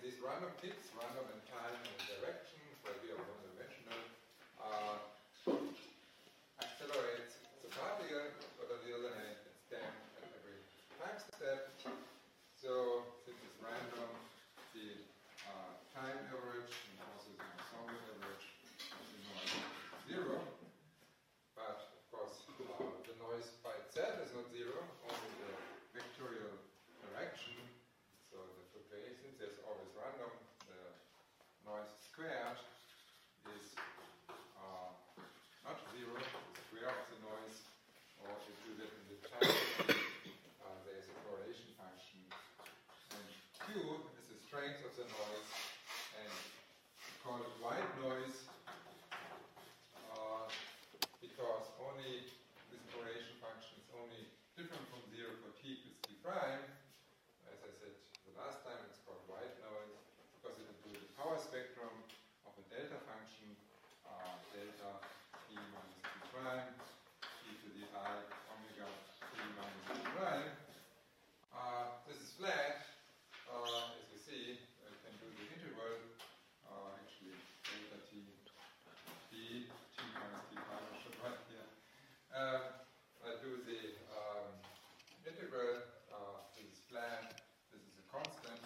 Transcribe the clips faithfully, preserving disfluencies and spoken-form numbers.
these random kicks, random in time and direction, where we are one-dimensional, uh, accelerates the particle, but on the other hand, it's damped at every time step. So since it's random, the uh, time average and also the ensemble average is zero. But of course, uh, the noise by itself is not zero, only the vectorial direction. So the fluctuation, since there's always random, the noise squared is uh, not zero, the square of the noise, or if you do that in the time, uh, there's a correlation function. And Q is the strength of the noise, and we call it white noise uh, because only this correlation function is only different from zero for t plus t prime. As I said the last time, it's called white noise because it includes the power spectrum of a delta function, uh, delta t minus t prime, e to the I omega t minus t prime. Uh, this is flat. Uh, as you see, I can do the integral. Uh, actually, delta t, t, t minus t prime, I should write here. Uh, I do the um, integral. Uh, this is flat. This is a constant.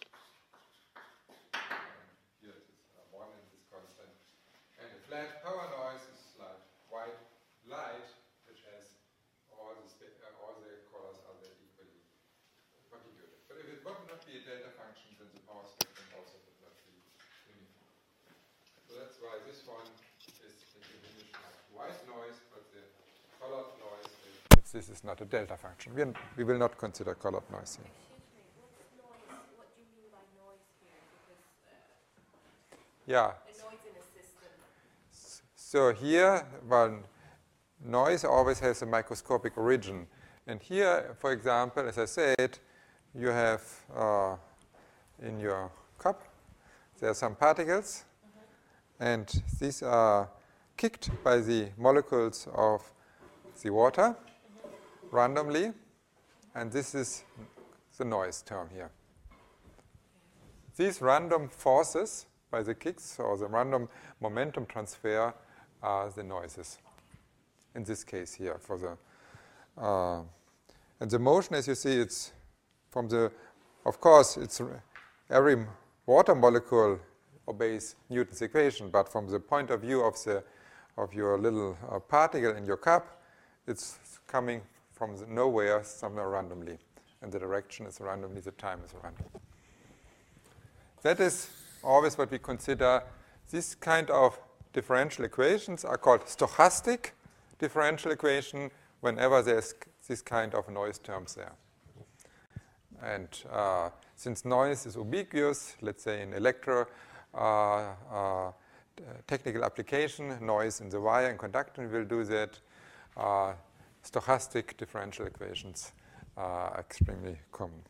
Um, here it is uh, one and this constant. And the flat power noise is like white light, which has all the spe- uh, all the colors are there equally contributed. But if it would not be a delta function, then the power spectrum also would not be uniform. So that's why this one is diminished like white noise, but the colored noise is. This is not a delta function. We, we will not consider colored noise here. Excuse me, what's noise? What do you mean by noise here? Because uh, Yeah. a noise in a system. So here, well, noise always has a microscopic origin. And here, for example, as I said, you have uh, in your cup, there are some particles, mm-hmm. and these are kicked by the molecules of the water mm-hmm. randomly, and this is the noise term here. These random forces by the kicks, or the random momentum transfer, are the noises. In this case here, for the uh, and the motion, as you see, it's from the, of course, it's every water molecule obeys Newton's equation, but from the point of view of the of your little uh, particle in your cup, it's coming from the nowhere, somewhere randomly, and the direction is randomly, the time is random. That is always what we consider. This kind of differential equations are called stochastic differential equation whenever there's this kind of noise terms there. And uh, since noise is ubiquitous, let's say in electro uh, uh, technical application, noise in the wire and conductor will do that. Uh, stochastic differential equations are extremely common.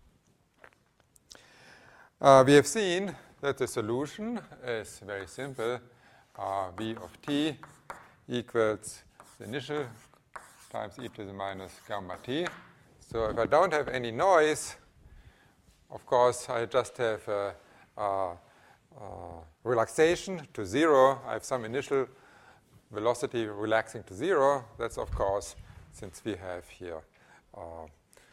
Uh, we have seen that the solution is very simple. Uh, v of t equals the initial times e to the minus gamma t. So if I don't have any noise, of course, I just have a, a, a relaxation to zero. I have some initial velocity relaxing to zero. That's, of course, since we have here. Uh,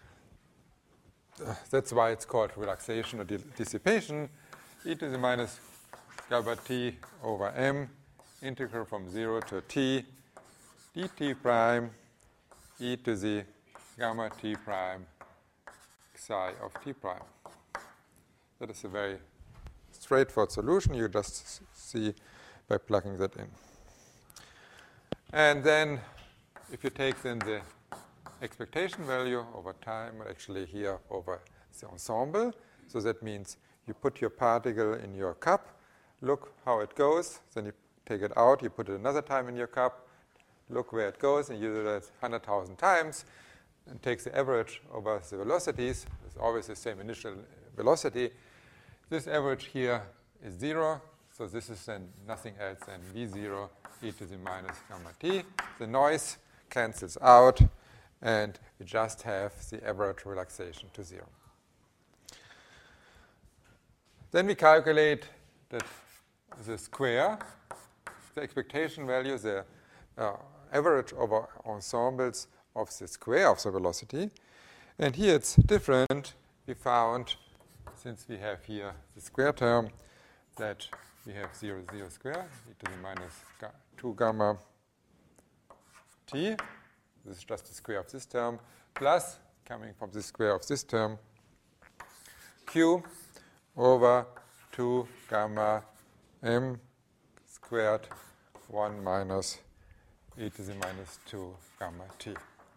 that's why it's called relaxation or di- dissipation. E to the minus gamma t over m, integral from zero to t, dt prime e to the gamma t prime psi of t prime. That is a very straightforward solution. You just see by plugging that in. And then if you take then the expectation value over time, or actually here over the ensemble, so that means you put your particle in your cup, look how it goes, then you take it out, you put it another time in your cup, look where it goes, and you do that one hundred thousand times, and take the average over the velocities. It's always the same initial velocity. This average here is zero, so this is then nothing else than v zero e to the minus gamma t. The noise cancels out, and we just have the average relaxation to zero. Then we calculate that the square, the expectation value, the uh, average over ensembles of the square of the velocity. And here it's different. We found, since we have here the square term, that we have zero, zero square, e to the minus two gamma t. This is just the square of this term, plus, coming from the square of this term, q over two gamma m squared one minus e to the minus two gamma t.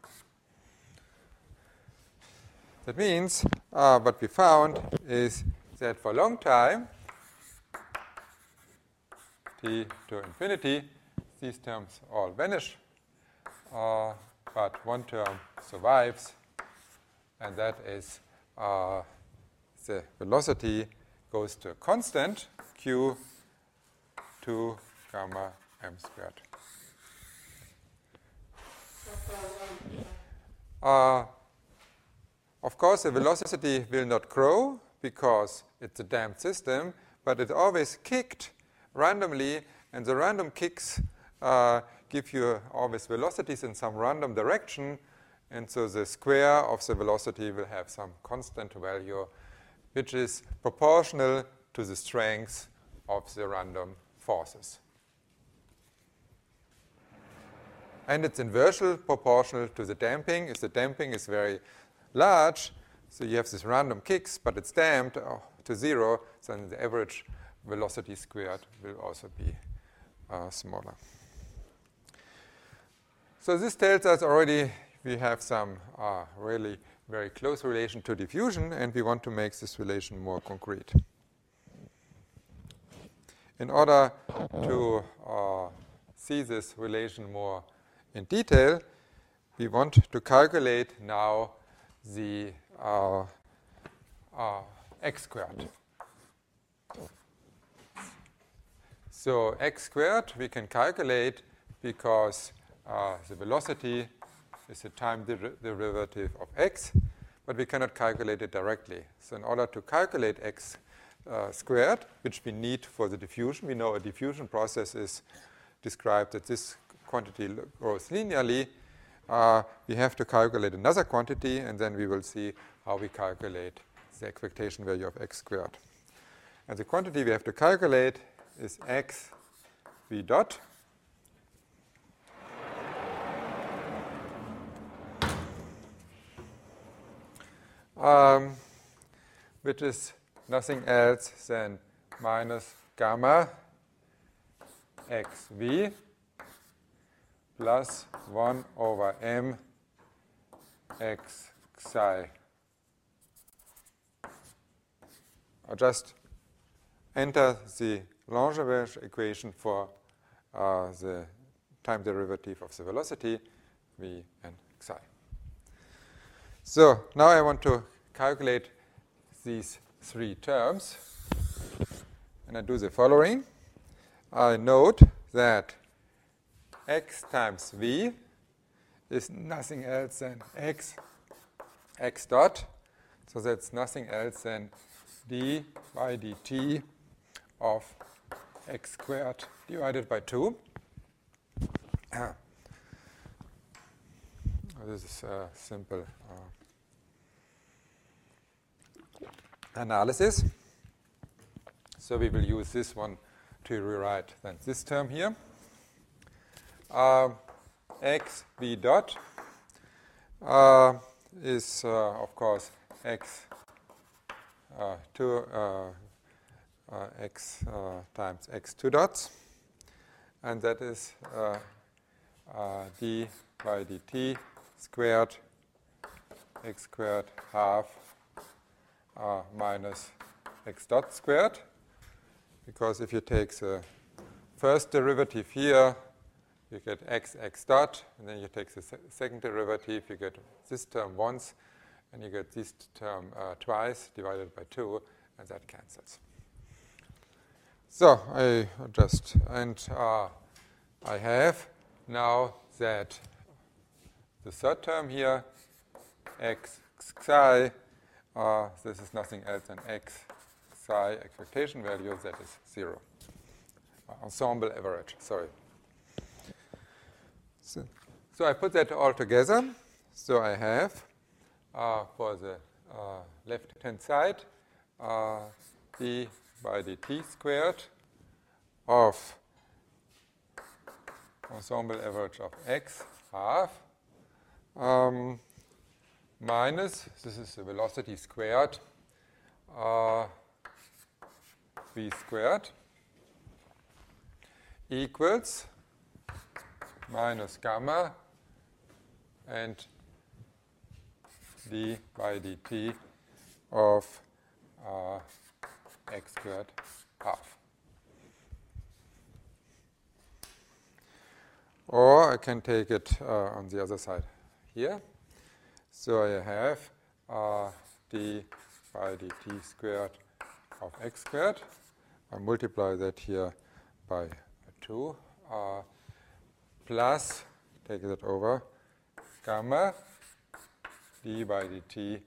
That means uh, what we found is that for a long time, t to infinity, these terms all vanish, uh, but one term survives, and that is uh, the velocity goes to a constant, q two gamma m squared. Uh, of course, the velocity will not grow because it's a damped system, but it's always kicked randomly, and the random kicks uh, give you always velocities in some random direction, and so the square of the velocity will have some constant value, which is proportional to the strength of the random forces. And it's inversely proportional to the damping. If the damping is very large, so you have these random kicks, but it's damped to zero, then the average velocity squared will also be uh, smaller. So this tells us already we have some uh, really very close relation to diffusion, and we want to make this relation more concrete. In order to uh, see this relation more in detail, we want to calculate now the uh, uh, x squared. So x squared we can calculate because uh, the velocity is the time der derivative of x, but we cannot calculate it directly. So in order to calculate x uh, squared, which we need for the diffusion, we know a diffusion process is described that this quantity grows linearly. Uh, we have to calculate another quantity, and then we will see how we calculate the expectation value of x squared. And the quantity we have to calculate is x v dot. Um, which is nothing else than minus gamma xv plus one over m x psi. I'll just enter the Langevin equation for uh, the time derivative of the velocity, v and xi. So now I want to calculate these three terms, and I do the following. I note that x times v is nothing else than x, x dot. So that's nothing else than d by dt of x squared divided by two. This is a simple uh, analysis. So we will use this one to rewrite then this term here. Uh, x v dot uh, is, uh, of course, x uh, two uh, uh, x uh, times x two dots, and that is uh, uh, d by dt squared x squared half uh, minus x dot squared, because if you take the first derivative here, you get x, x dot, and then you take the se second derivative, you get this term once, and you get this term uh, twice divided by two, and that cancels. So I just, and uh, I have now that the third term here, x psi, uh, this is nothing else than x psi expectation value, that is zero. Ensemble average, sorry. So, so I put that all together. So I have, uh, for the uh, left-hand side, uh, d by dt squared of ensemble average of x half um, minus, this is the velocity squared, uh, v squared equals minus gamma and d by dt of uh, x squared half. Or I can take it uh, on the other side here. So I have uh, d by dt squared of x squared. I multiply that here by two, uh, plus, take that over, gamma d by dt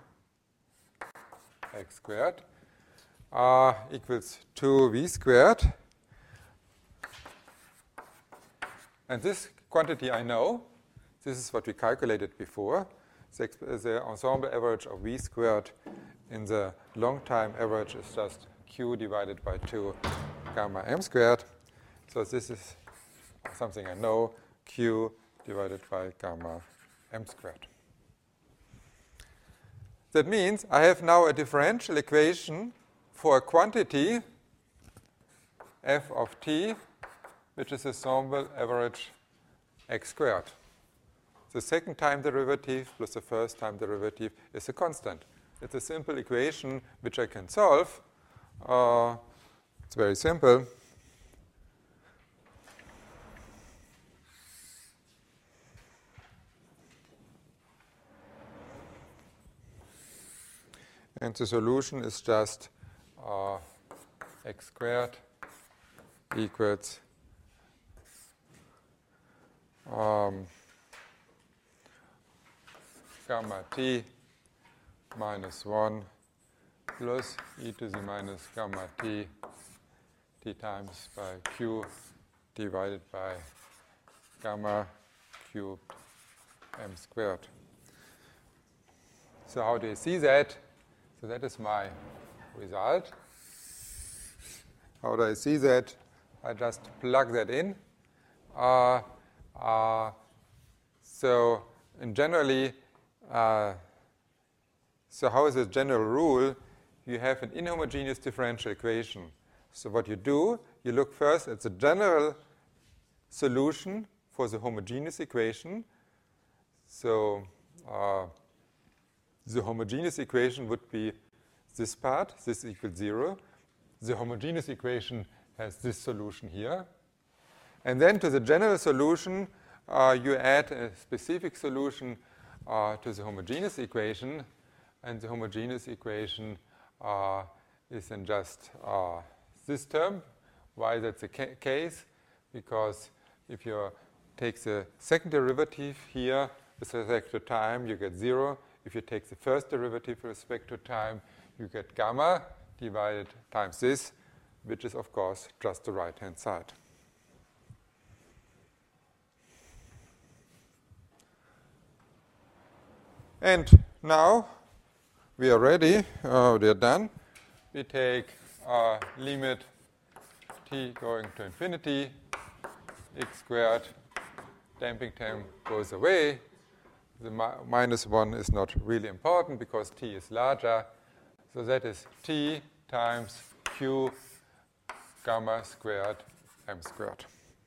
x squared uh, equals two v squared. And this quantity I know. This is what we calculated before. The, the ensemble average of v squared in the long time average is just q divided by two gamma m squared. So this is something I know, q divided by gamma m squared. That means I have now a differential equation for a quantity f of t, which is ensemble average x squared. The second time derivative plus the first time derivative is a constant. It's a simple equation which I can solve. Uh, it's very simple. And the solution is just uh, x squared equals um, gamma t minus one plus e to the minus gamma t, t times by q divided by gamma cubed m squared. So how do you see that? So that is my result. How do I see that? I just plug that in. Uh, uh, so in generally, uh, so how is the general rule? You have an inhomogeneous differential equation. So what you do, you look first at the general solution for the homogeneous equation. So uh, the homogeneous equation would be this part, this equals zero. The homogeneous equation has this solution here. And then to the general solution, uh, you add a specific solution uh, to the homogeneous equation. And the homogeneous equation uh, is then just uh, this term. Why that's the ca- case? Because if you take the second derivative here with respect to time, you get zero. If you take the first derivative with respect to time, you get gamma divided times this, which is, of course, just the right-hand side. And now we are ready. Uh, we are done. We take uh, limit t going to infinity, x squared, damping term goes away. The mi minus one is not really important because t is larger. So that is t times q gamma squared m squared.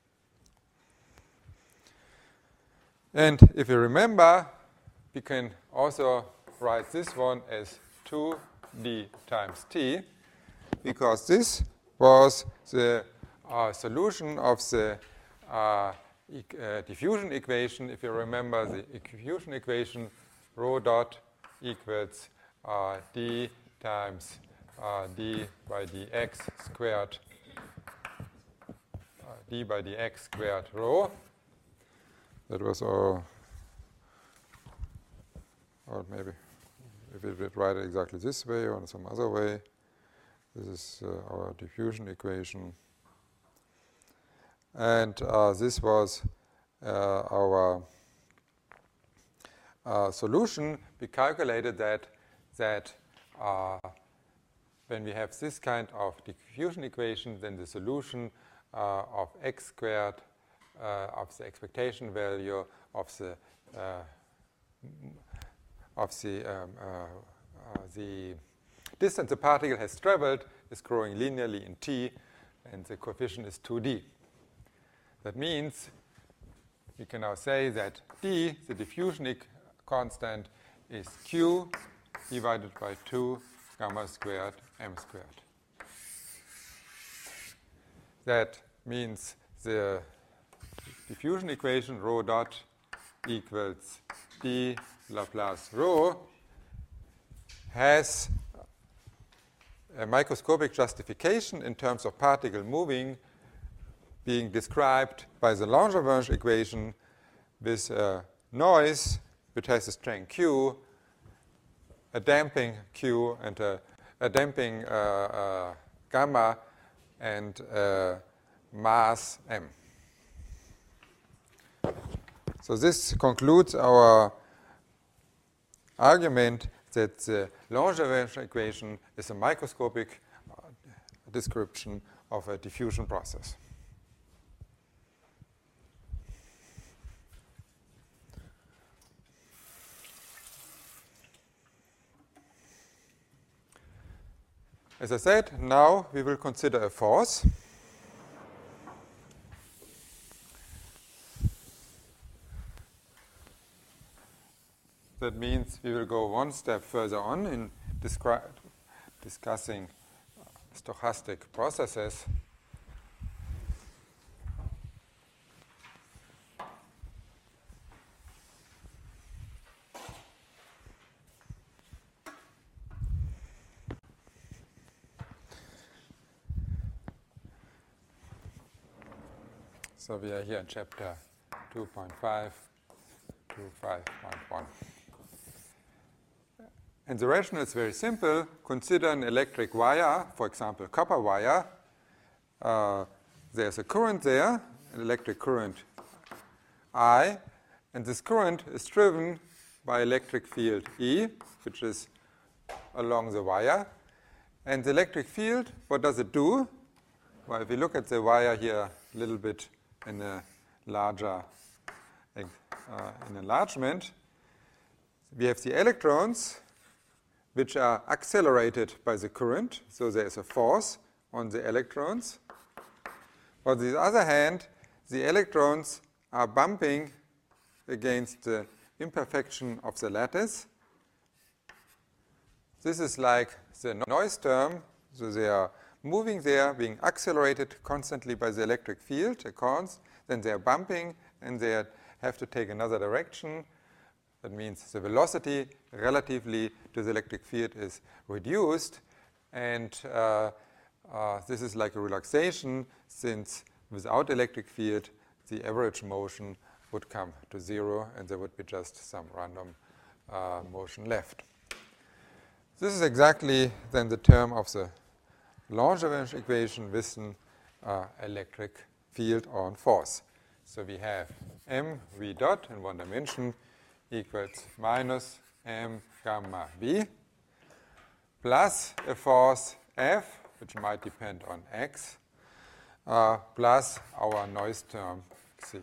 And if you remember, we can also write this one as two d times t, because this was the uh, solution of the uh, e uh, diffusion equation. If you remember the diffusion equation, rho dot equals uh, d times uh, d by dx squared, uh, d by dx squared rho. That was our, or maybe if we would write it exactly this way or in some other way, This is uh, our diffusion equation. And uh, this was uh, our uh, solution. We calculated that, that uh, when we have this kind of diffusion equation, then the solution uh, of x squared uh, of the expectation value of the uh, of the um, uh, uh, the distance the particle has traveled is growing linearly in t, and the coefficient is two d. That means we can now say that d, the diffusion constant, is q divided by two gamma squared m squared. That means the diffusion equation rho dot equals d Laplace rho has a microscopic justification in terms of particle moving being described by the Langevin equation with a noise which has a strength q, a damping q, and a, a damping uh, uh, gamma, and uh, mass m. So this concludes our argument that the Langevin equation is a microscopic uh, description of a diffusion process. As I said, now we will consider a force. That means we will go one step further on in descri- discussing stochastic processes. So we are here in chapter two point five to five point one. And the rationale is very simple. Consider an electric wire, for example, copper wire. Uh, there's a current there, an electric current I, and this current is driven by electric field E, which is along the wire. And the electric field, what does it do? Well, if we look at the wire here a little bit in a larger uh, in enlargement, we have the electrons which are accelerated by the current, so there is a force on the electrons. On the other hand, the electrons are bumping against the imperfection of the lattice. This is like the noise term, so they are moving there, being accelerated constantly by the electric field, the corns, then they are bumping and they have to take another direction. That means the velocity relatively to the electric field is reduced, and uh, uh, this is like a relaxation, since without electric field the average motion would come to zero and there would be just some random uh, motion left. This is exactly then the term of the Langevin equation with an uh, electric field on force. So we have m v dot in one dimension equals minus m gamma v plus a force F, which might depend on x, uh, plus our noise term xi.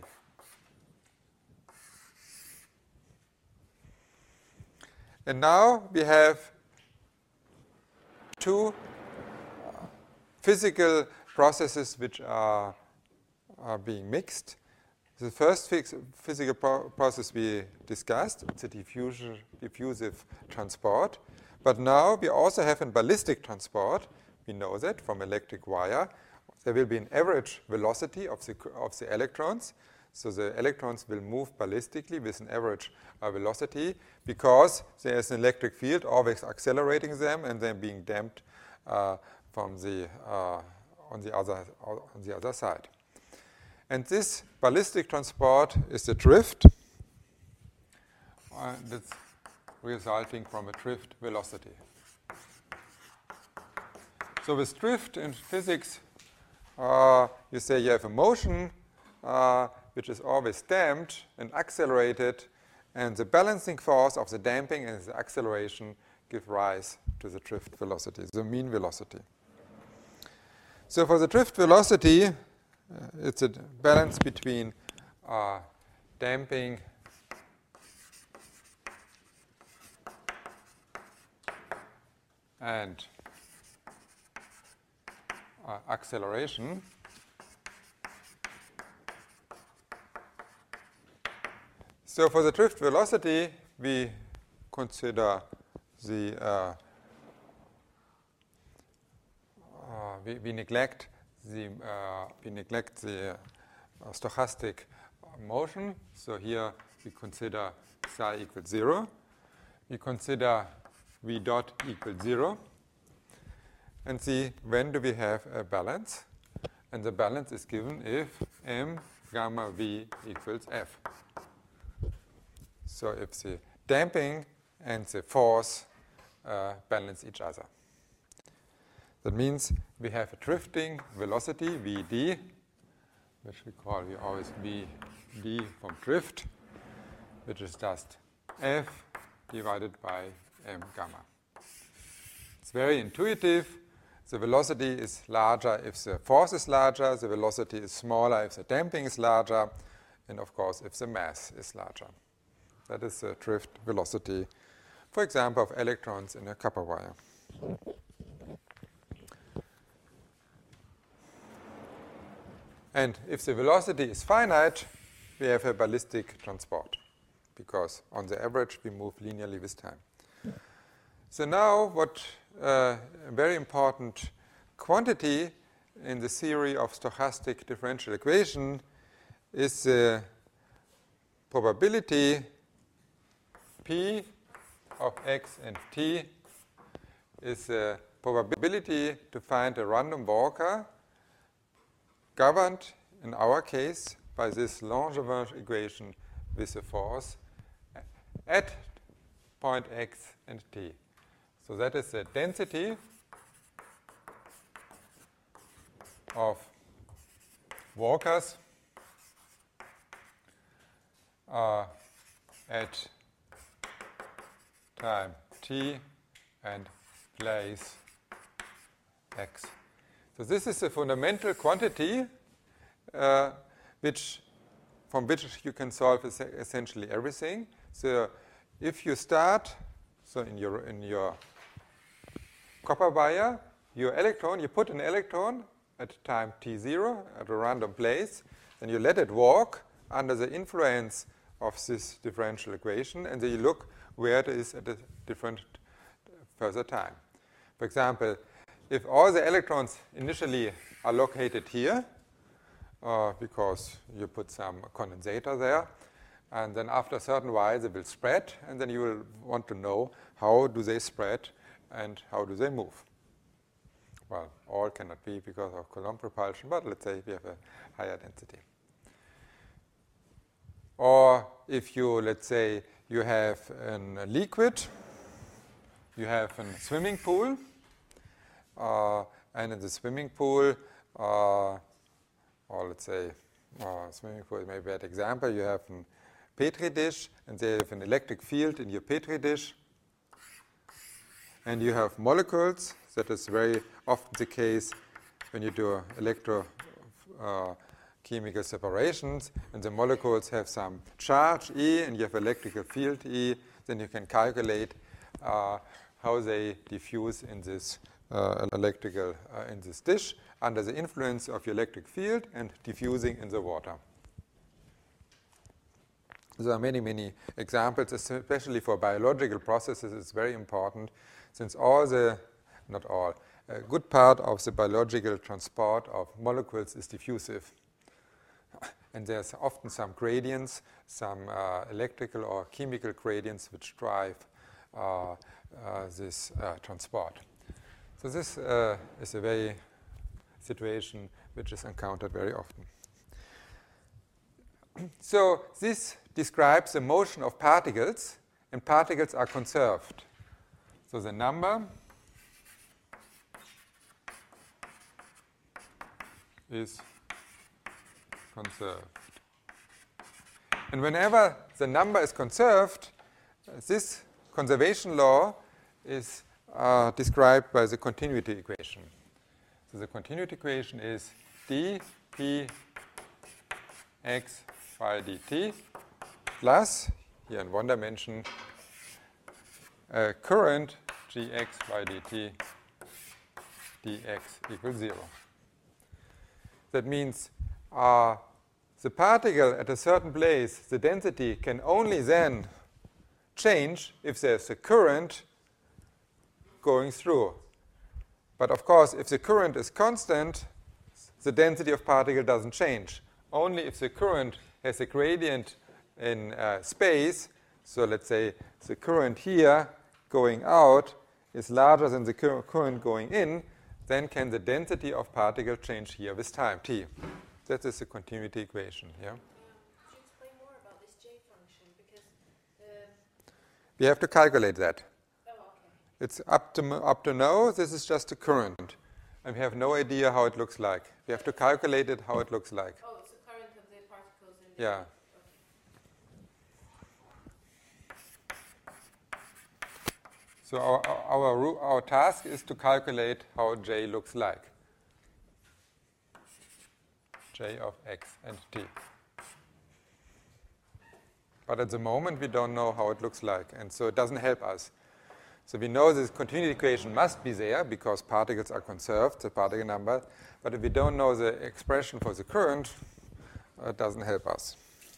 And now we have two uh, physical processes which are, are being mixed. The first physical pro- process we discussed, it's a diffusion, diffusive transport. But now we also have a ballistic transport. We know that from electric wire. There will be an average velocity of the, of the electrons. So the electrons will move ballistically with an average uh, velocity because there is an electric field always accelerating them and then being damped uh, from the, uh, on, the other, on the other side. And this ballistic transport is the drift uh, that's resulting from a drift velocity. So with drift in physics, uh, you say you have a motion uh, which is always damped and accelerated, and the balancing force of the damping and the acceleration give rise to the drift velocity, the mean velocity. So for the drift velocity, uh, it's a balance between uh, damping and uh, acceleration. So for the drift velocity, we consider the uh, uh, we, we neglect the uh, we neglect the uh, stochastic motion. So here we consider psi equals zero. We consider v dot equals zero, and see when do we have a balance. And the balance is given if m gamma v equals f. So if the damping and the force uh, balance each other. That means we have a drifting velocity, vd, which we call, we always vd from drift, which is just f divided by m gamma. It's very intuitive. The velocity is larger if the force is larger, the velocity is smaller if the damping is larger, and of course if the mass is larger. That is the drift velocity, for example, of electrons in a copper wire. And if the velocity is finite, we have a ballistic transport, because on the average we move linearly with time. So now what uh, a very important quantity in the theory of stochastic differential equation is the probability P of x and t is the probability to find a random walker governed, in our case, by this Langevin equation with a force at point x and t. So that is the density of walkers uh, at time t and place x. So this is a fundamental quantity uh, which, from which you can solve essentially everything. So if you start, so in your in your copper wire, your electron, you put an electron at time t zero at a random place, then you let it walk under the influence of this differential equation, and then you look where it is at a different further time. For example, if all the electrons initially are located here, uh, because you put some condensator there, and then after a certain while they will spread, and then you will want to know how do they spread and how do they move. Well, all cannot be because of Coulomb propulsion, but let's say we have a higher density. Or if you, let's say, you have a liquid, you have a swimming pool, uh, and in the swimming pool, uh, or let's say, uh, swimming pool may be a bad example, you have a Petri dish, and they have an electric field in your Petri dish, and you have molecules. That is very often the case when you do electro uh, chemical separations, and the molecules have some charge E, and you have electrical field E. Then you can calculate uh, how they diffuse in this uh, electrical uh, in this dish under the influence of your electric field and diffusing in the water. There are many, many examples, especially for biological processes. It's very important, since all the, not all, a good part of the biological transport of molecules is diffusive. And there's often some gradients, some uh, electrical or chemical gradients which drive uh, uh, this uh, transport. So this uh, is a very situation which is encountered very often. So this describes the motion of particles, and particles are conserved. So the number is conserved. And whenever the number is conserved, this conservation law is uh, described by the continuity equation. So the continuity equation is dp x by dt plus, here in one dimension, uh, current gx by dt dx equals zero. That means uh, the particle at a certain place, the density can only then change if there's a current going through. But of course, if the current is constant, the density of particle doesn't change. Only if the current has a gradient in uh, space, so let's say the current here going out is larger than the cur current going in, then can the density of particle change here with time, t. That is the continuity equation. Yeah? Um, could you explain more about this J function? Because um, we have to calculate that. oh, okay. It's up to, up to now, this is just a current. And we have no idea how it looks like. We have to calculate it how it looks like. Oh, it's the current of the particles in the... Yeah. So our, our, our task is to calculate how J looks like. J of x and t. But at the moment, we don't know how it looks like, and so it doesn't help us. So we know this continuity equation must be there because particles are conserved, the particle number. But if we don't know the expression for the current, uh, it doesn't help us.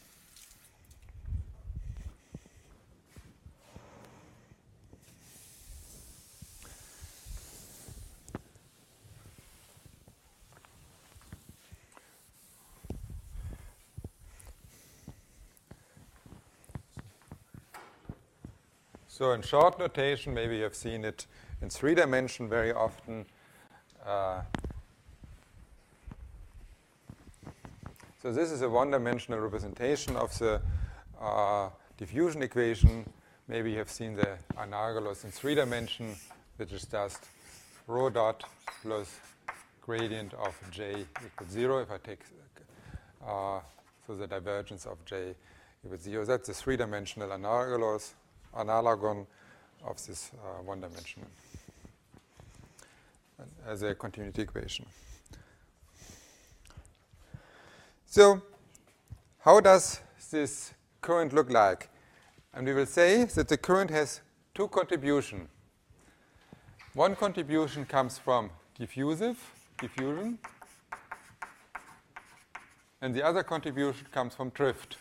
So in short notation, maybe you have seen it in three dimension very often. Uh, so this is a one-dimensional representation of the uh, diffusion equation. Maybe you have seen the analogous in three dimension, which is just rho dot plus gradient of j equals zero. If I take uh, so the divergence of j equals zero, that's the three-dimensional analogous. Analogon of this uh, one dimension as a continuity equation. So how does this current look like? And we will say that the current has two contributions. One contribution comes from diffusive diffusion, and the other contribution comes from drift.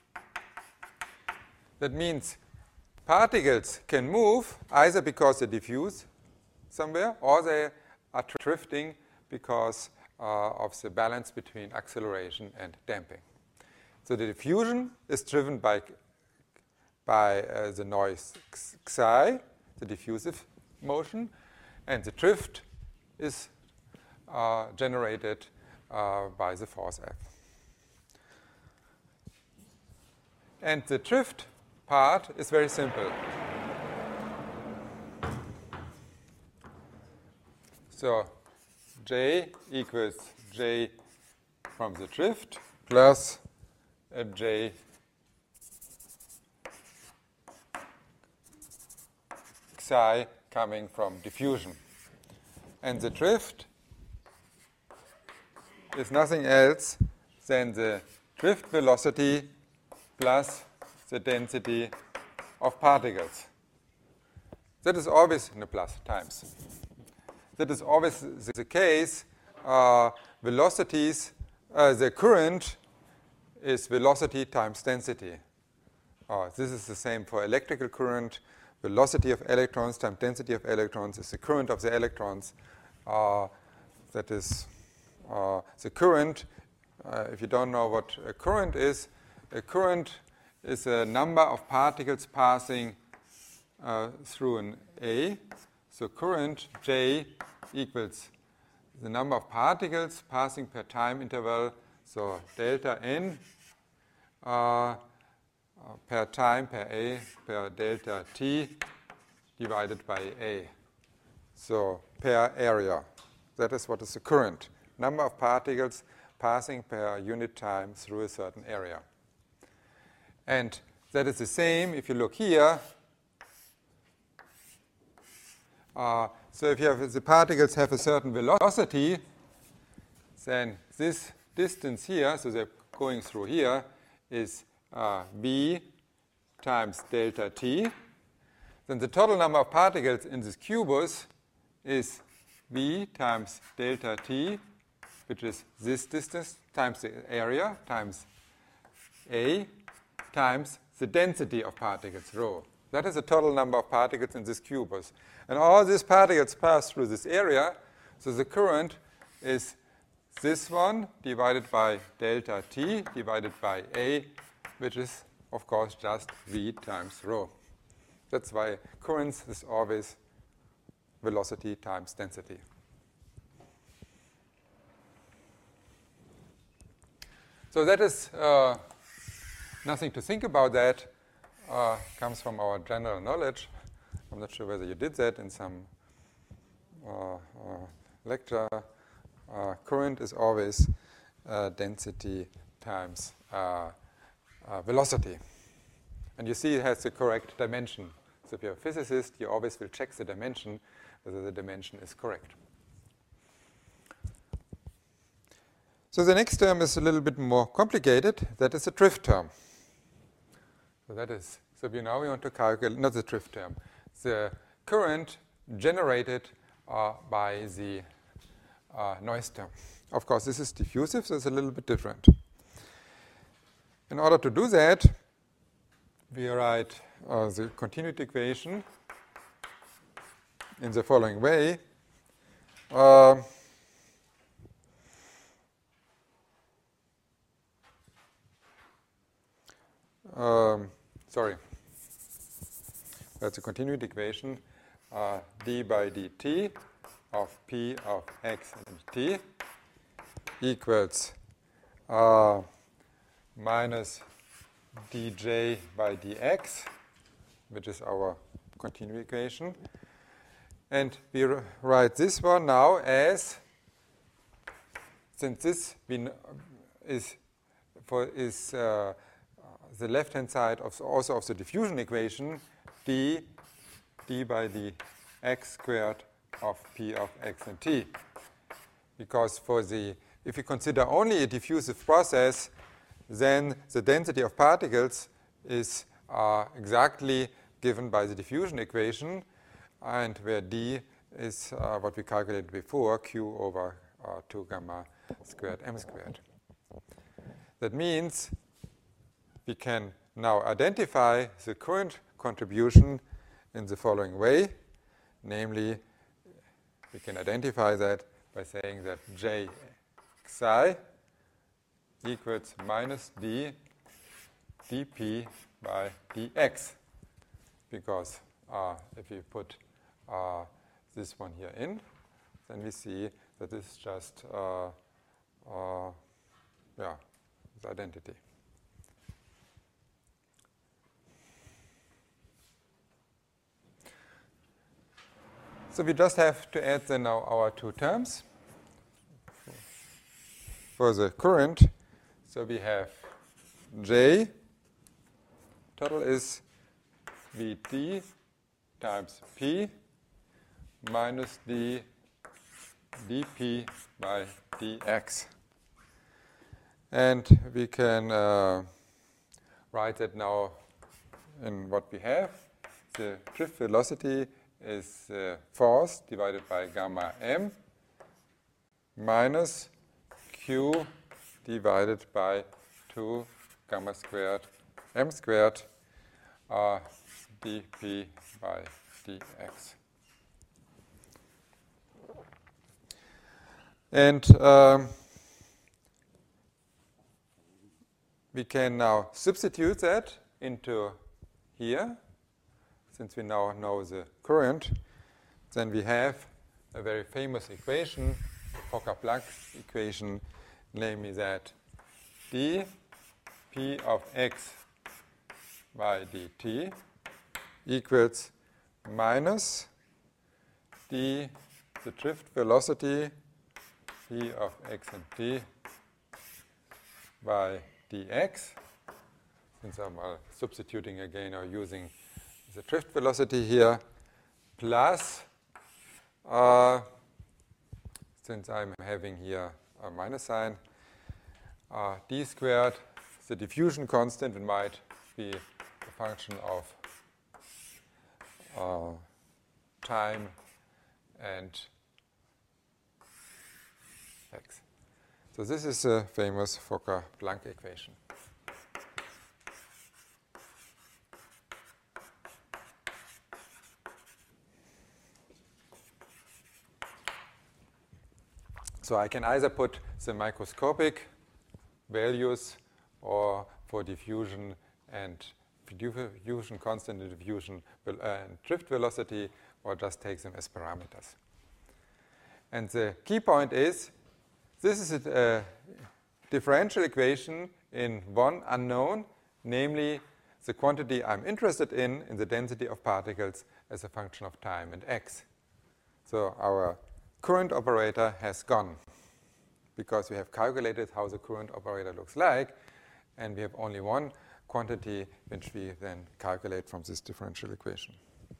That means particles can move either because they diffuse somewhere or they are drifting because uh, of the balance between acceleration and damping. So the diffusion is driven by, by uh, the noise psi, the diffusive motion, and the drift is uh, generated uh, by the force F. And the drift part is very simple. So J equals J from the drift plus a J psi coming from diffusion. And the drift is nothing else than the drift velocity plus the density of particles. That is always in the plus times. That is always the case. Uh, velocities, uh, the current is velocity times density. Uh, this is the same for electrical current. Velocity of electrons times density of electrons is the current of the electrons. Uh, that is uh, the current. Uh, if you don't know what a current is, a current is a number of particles passing uh, through an A. So current J equals the number of particles passing per time interval, so delta n uh, per time per A per delta t divided by A. So per area. That is what is the current number of particles passing per unit time through a certain area. And that is the same if you look here. Uh, so if you have, the particles have a certain velocity, then this distance here, so they're going through here, is uh, v times delta t. Then the total number of particles in this cubus is v times delta t, which is this distance times the area times a times the density of particles, rho. That is the total number of particles in this cubus. And all these particles pass through this area, so the current is this one divided by delta t divided by a, which is, of course, just v times rho. That's why currents is always velocity times density. So that is uh, nothing to think about that. Uh, comes from our general knowledge. I'm not sure whether you did that in some uh, uh, lecture. Uh, current is always uh, density times uh, uh, velocity. And you see it has the correct dimension. So if you're a physicist, you always will check the dimension, whether the dimension is correct. So the next term is a little bit more complicated. That is the drift term. So that is, so we now we want to calculate, not the drift term, the current generated uh, by the uh, noise term. Of course, this is diffusive, so it's a little bit different. In order to do that, we write uh, the continuity equation in the following way. Uh, um, sorry. That's a continuity equation, uh, d by dt of p of x and t equals uh, minus dj by dx, which is our continuity equation. And we write this one now as, since this is for is uh, the left-hand side of the, also of the diffusion equation, d d by the x squared of p of x and t. Because for the, if you consider only a diffusive process, then the density of particles is uh, exactly given by the diffusion equation, and where d is uh, what we calculated before, q over uh, two gamma squared m squared. That means we can now identify the current contribution in the following way. Namely, we can identify that by saying that j xi equals minus d dp by dx. Because uh, if we put uh, this one here in, then we see that this is just uh, uh, yeah, the identity. So we just have to add then now our two terms for the current. So we have J, total is Vt times P minus d dP by dx. And we can uh, write that now in what we have. The drift velocity is uh, force divided by gamma m minus q divided by two gamma squared m squared uh, dp by dx. And um, we can now substitute that into here. Since we now know the current, then we have a very famous equation, the Fokker-Planck equation, namely that d p of x by dt equals minus d, the drift velocity, phi of x and t by dx, since I'm uh, substituting again or using the drift velocity here, plus, uh, since I'm having here a minus sign, uh, d squared, the diffusion constant, it might be a function of uh, time and x. So this is the famous Fokker-Planck equation. So I can either put the microscopic values or for diffusion and diffusion constant and diffusion uh, and drift velocity, or just take them as parameters. And the key point is, this is a uh, differential equation in one unknown, namely the quantity I'm interested in, in the density of particles as a function of time and x. So our current operator has gone, because we have calculated how the current operator looks like, and we have only one quantity which we then calculate from this differential equation.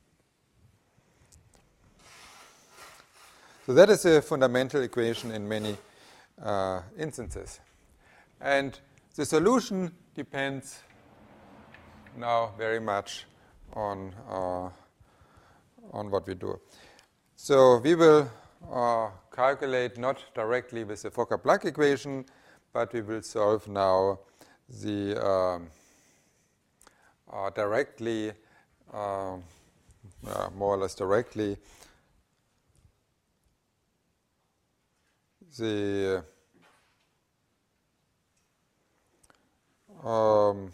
So that is a fundamental equation in many uh, instances. And the solution depends now very much on, uh, on what we do. So we will uh, calculate not directly with the Fokker-Planck equation, but we will solve now the um, uh, directly, uh, uh, more or less directly, the um,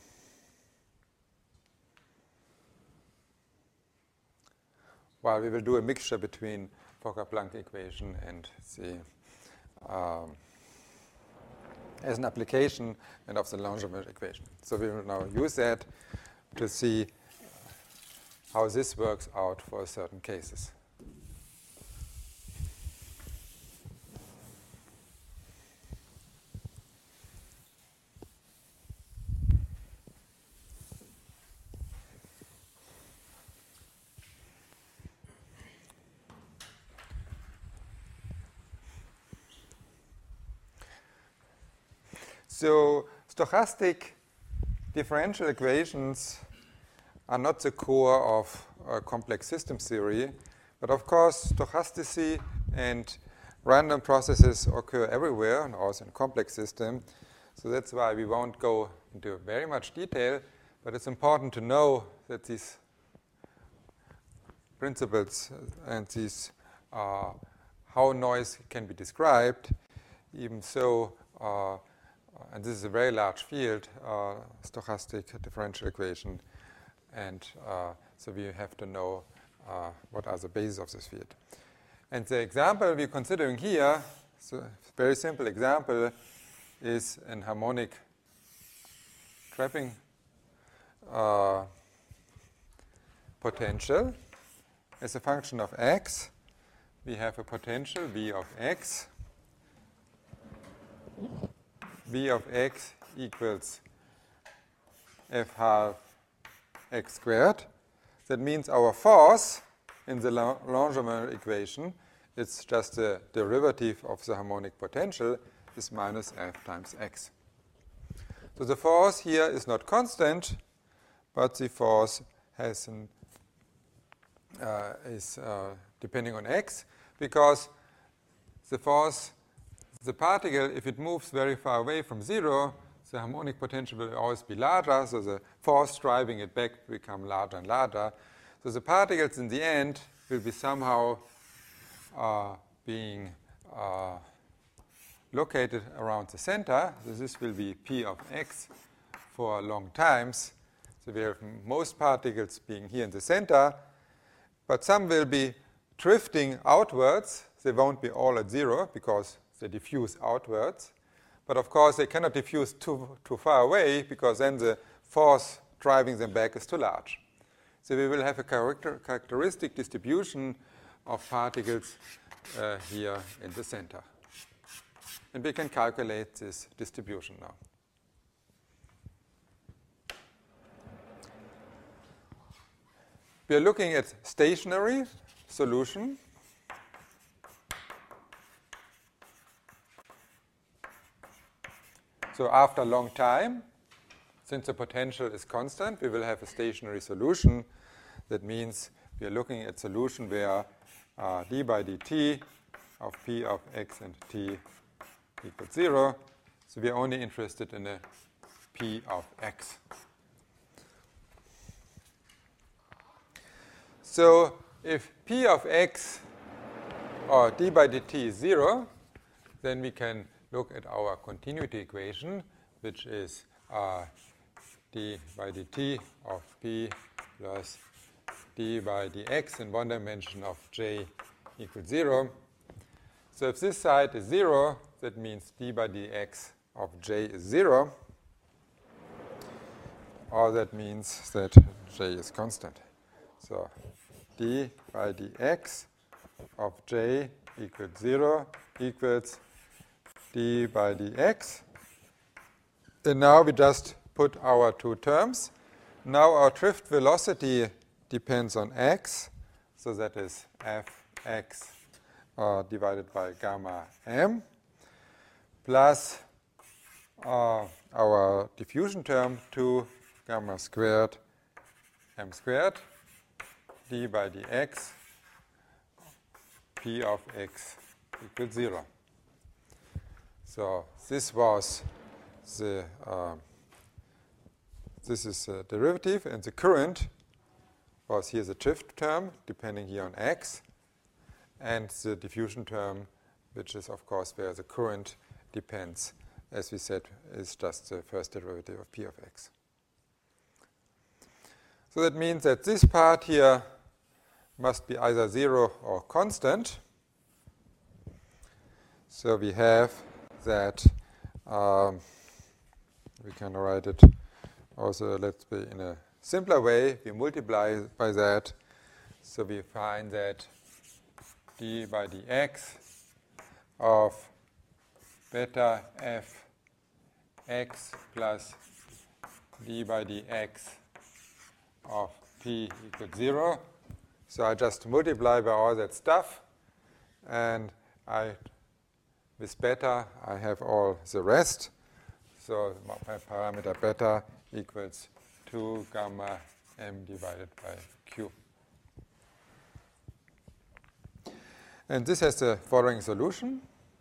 well, we will do a mixture between Fokker-Planck equation and the um, as an application and of the Langevin equation. So we will now use that to see how this works out for certain cases. So stochastic differential equations are not the core of uh, complex system theory, but of course stochasticity and random processes occur everywhere, and also in complex system. So that's why we won't go into very much detail, but it's important to know that these principles and these uh, how noise can be described, even so. Uh, And this is a very large field, uh, stochastic differential equation. And uh, so we have to know uh, what are the bases of this field. And the example we're considering here, so a very simple example, is an harmonic trapping uh, potential. As a function of x, we have a potential v of x. V of x equals f half x squared. That means our force in the Langevin equation, it's just the derivative of the harmonic potential, is minus f times x. So the force here is not constant, but the force has an, uh, is uh, depending on x, because the force the particle, if it moves very far away from zero, the harmonic potential will always be larger, so the force driving it back will become larger and larger. So the particles in the end will be somehow uh, being uh, located around the center. So this will be p of x for long times. So we have most particles being here in the center, but some will be drifting outwards. They won't be all at zero because they diffuse outwards. But of course, they cannot diffuse too, too far away, because then the force driving them back is too large. So we will have a character, characteristic distribution of particles uh, here in the center. And we can calculate this distribution now. We are looking at stationary solution. So after a long time, since the potential is constant, we will have a stationary solution. That means we are looking at solution where uh, d by dt of p of x and t equals zero. So we are only interested in a p of x. So if p of x or d by dt is zero, then we can look at our continuity equation, which is uh, d by dt of p plus d by dx in one dimension of j equals zero. So if this side is zero, that means d by dx of j is zero, or that means that j is constant. So d by dx of j equals zero equals d by dx. And now we just put our two terms. Now our drift velocity depends on x, so that is fx uh, divided by gamma m, plus uh, our diffusion term, two gamma squared m squared, d by dx, p of x equals zero. So this was the, uh, this is the derivative, and the current was here the drift term, depending here on x, and the diffusion term, which is, of course, where the current depends, as we said, is just the first derivative of p of x. So that means that this part here must be either zero or constant. So we have that um, we can write it also, let's be in a simpler way. We multiply by that. So we find that d by dx of beta f x plus d by dx of p equals zero. So I just multiply by all that stuff, and I, with beta, I have all the rest. So my parameter beta equals two gamma m divided by q. And this has the following solution.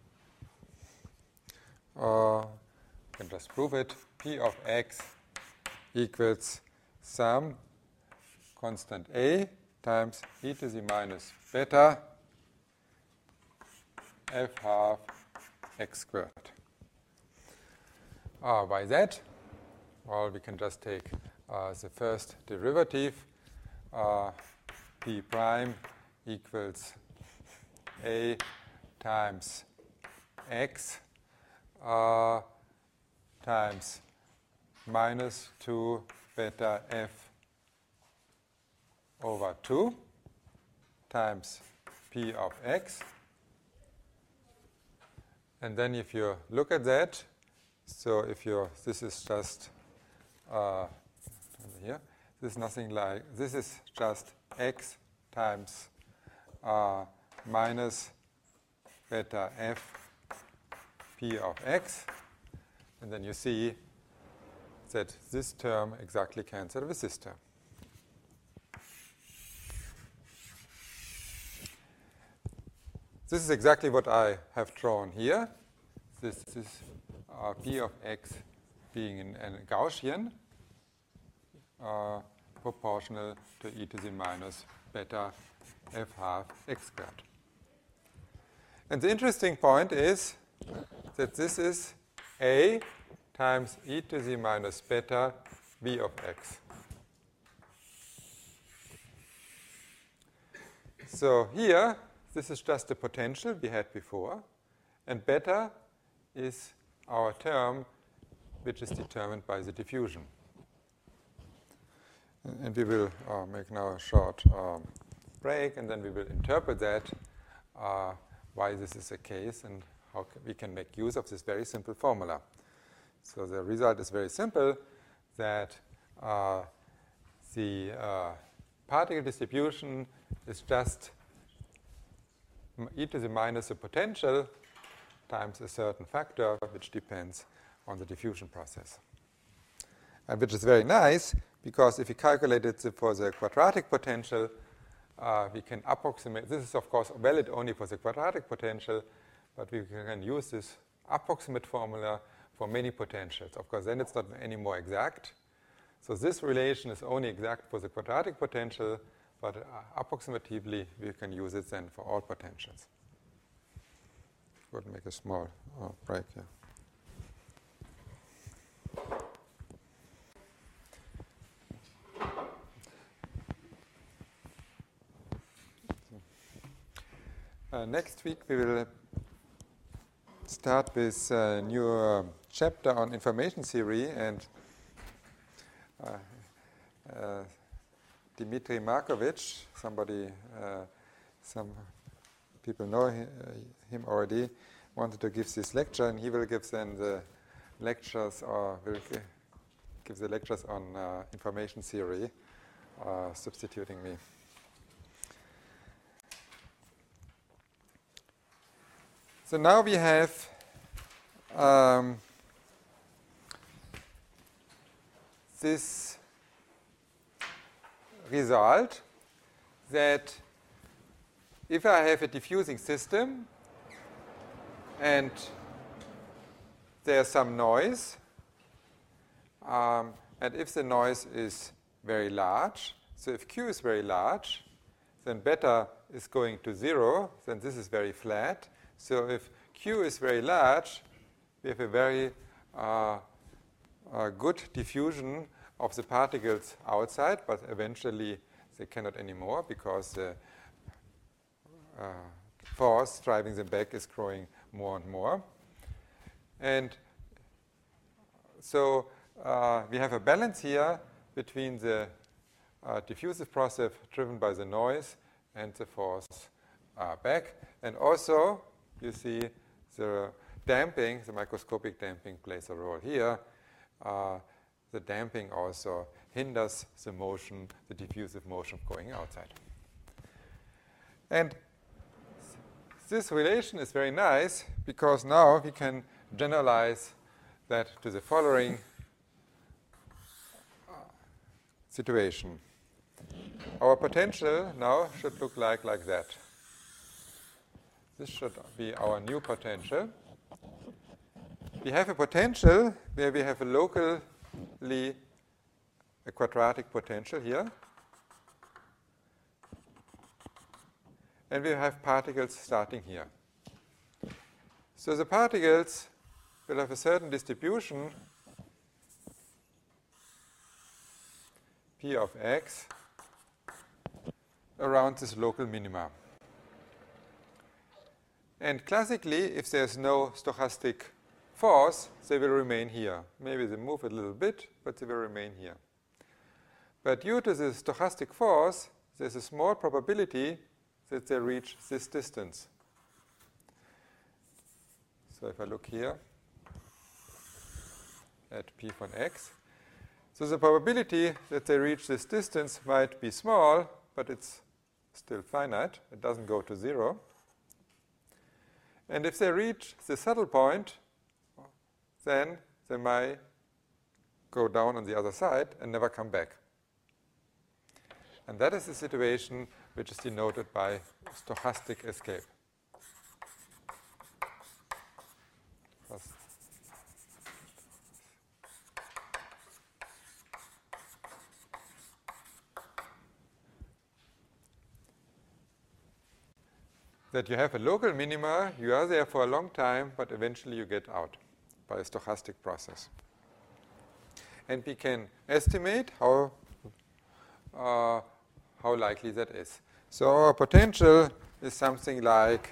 Uh, you can just prove it. P of x equals sum constant a times e to the minus beta f half x squared. Uh, why that? Well, we can just take uh, the first derivative. Uh, p prime equals a times x uh, times minus two beta f over two times p of x. And then if you look at that, so if you this is just uh, here, this is nothing like this is just x times uh, minus beta f p of x, and then you see that this term exactly cancels with this term. This is exactly what I have drawn here. This is uh, p of x being in, in Gaussian, uh, proportional to e to the minus beta f half x squared. And the interesting point is that this is a times e to the minus beta v of x. So here, this is just the potential we had before, and beta is our term which is determined by the diffusion. And we will uh, make now a short um, break, and then we will interpret that, uh, why this is the case and how can we can make use of this very simple formula. So the result is very simple, that uh, the uh, particle distribution is just e to the minus the potential times a certain factor, which depends on the diffusion process. And which is very nice, because if we calculate it for the quadratic potential, uh, we can approximate. This is, of course, valid only for the quadratic potential, but we can use this approximate formula for many potentials. Of course, then it's not any more exact. So this relation is only exact for the quadratic potential, but uh, approximatively we can use it then for all potentials. We'll make a small uh, break here. Uh, next week we will start with a new uh, chapter on information theory, and uh, uh, Dmitry Markovich, somebody, uh, some people know hi, uh, him already, wanted to give this lecture, and he will give then the lectures, or will g- give the lectures on uh, information theory, uh, substituting me. So now we have um, this result that if I have a diffusing system and there's some noise, um, and if the noise is very large, so if Q is very large, then beta is going to zero, then this is very flat. So if Q is very large, we have a very uh, uh, good diffusion of the particles outside, but eventually they cannot anymore because the uh, force driving them back is growing more and more. And so uh, we have a balance here between the uh, diffusive process driven by the noise and the force uh, back. And also, you see the damping, the microscopic damping plays a role here. Uh, the damping also hinders the motion, the diffusive motion going outside. And this relation is very nice because now we can generalize that to the following situation. Our potential now should look like, like that. This should be our new potential. We have a potential where we have a locally a quadratic potential here. And we have particles starting here. So the particles will have a certain distribution P of x around this local minima. And classically, if there's no stochastic force, they will remain here. Maybe they move a little bit, but they will remain here. But due to the stochastic force, there's a small probability that they reach this distance. So if I look here at P von x, so the probability that they reach this distance might be small, but it's still finite. It doesn't go to zero. And if they reach the saddle point, then they might go down on the other side and never come back. And that is the situation which is denoted by stochastic escape. That you have a local minima, you are there for a long time, but eventually you get out by a stochastic process. And we can estimate how, uh, how likely that is. So our potential is something like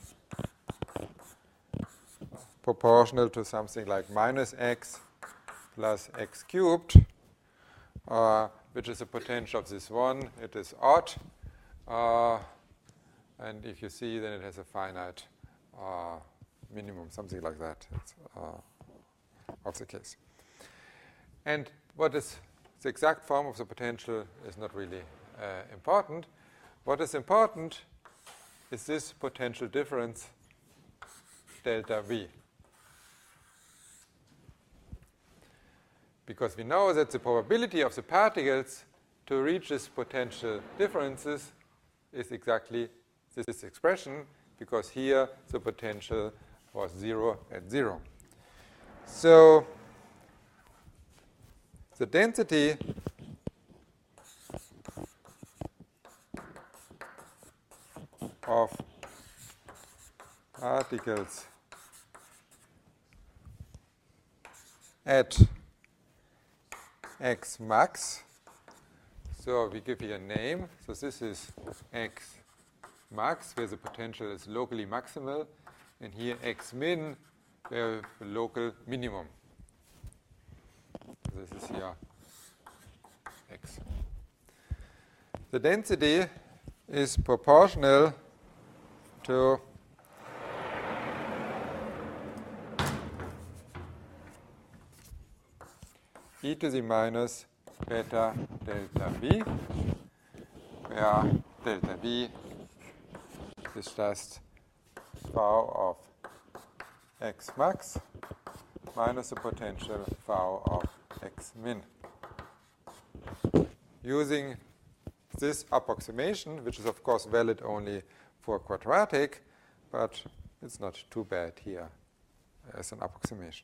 proportional to something like minus x plus x cubed, uh, which is the potential of this one. It is odd. Uh, And if you see, then it has a finite uh, minimum, something like that uh, of the case. And what is the exact form of the potential is not really uh, important. What is important is this potential difference, delta V. Because we know that the probability of the particles to reach these potential differences is exactly this expression, because here the potential was zero at zero. So the density of particles at x max, so we give here a name. So this is x max, where the potential is locally maximal, and here x min, where the local minimum. This is here x. The density is proportional to e to the minus beta delta v, where delta v is just phi of x max minus the potential phi of x min. Using this approximation, which is of course valid only for quadratic, but it's not too bad here as an approximation.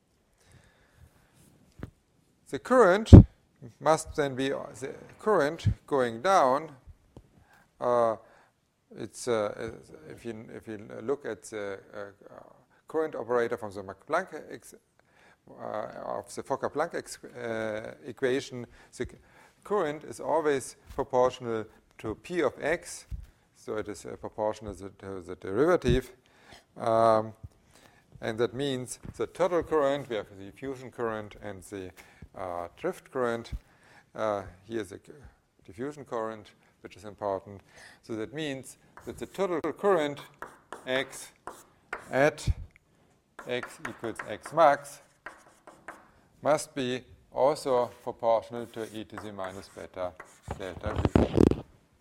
The current must then be the current going down. Uh, it's uh, if you if you look at the uh, current operator from the Max-Planck ex, uh, of the Fokker-Planck ex, uh, equation, the current is always proportional to p of x, so it is uh, proportional to, to the derivative, um, and that means the total current, we have the diffusion current and the uh, drift current. Uh, here's the diffusion current, which is important. So that means that the total current x at x equals x max must be also proportional to e to the minus beta delta v.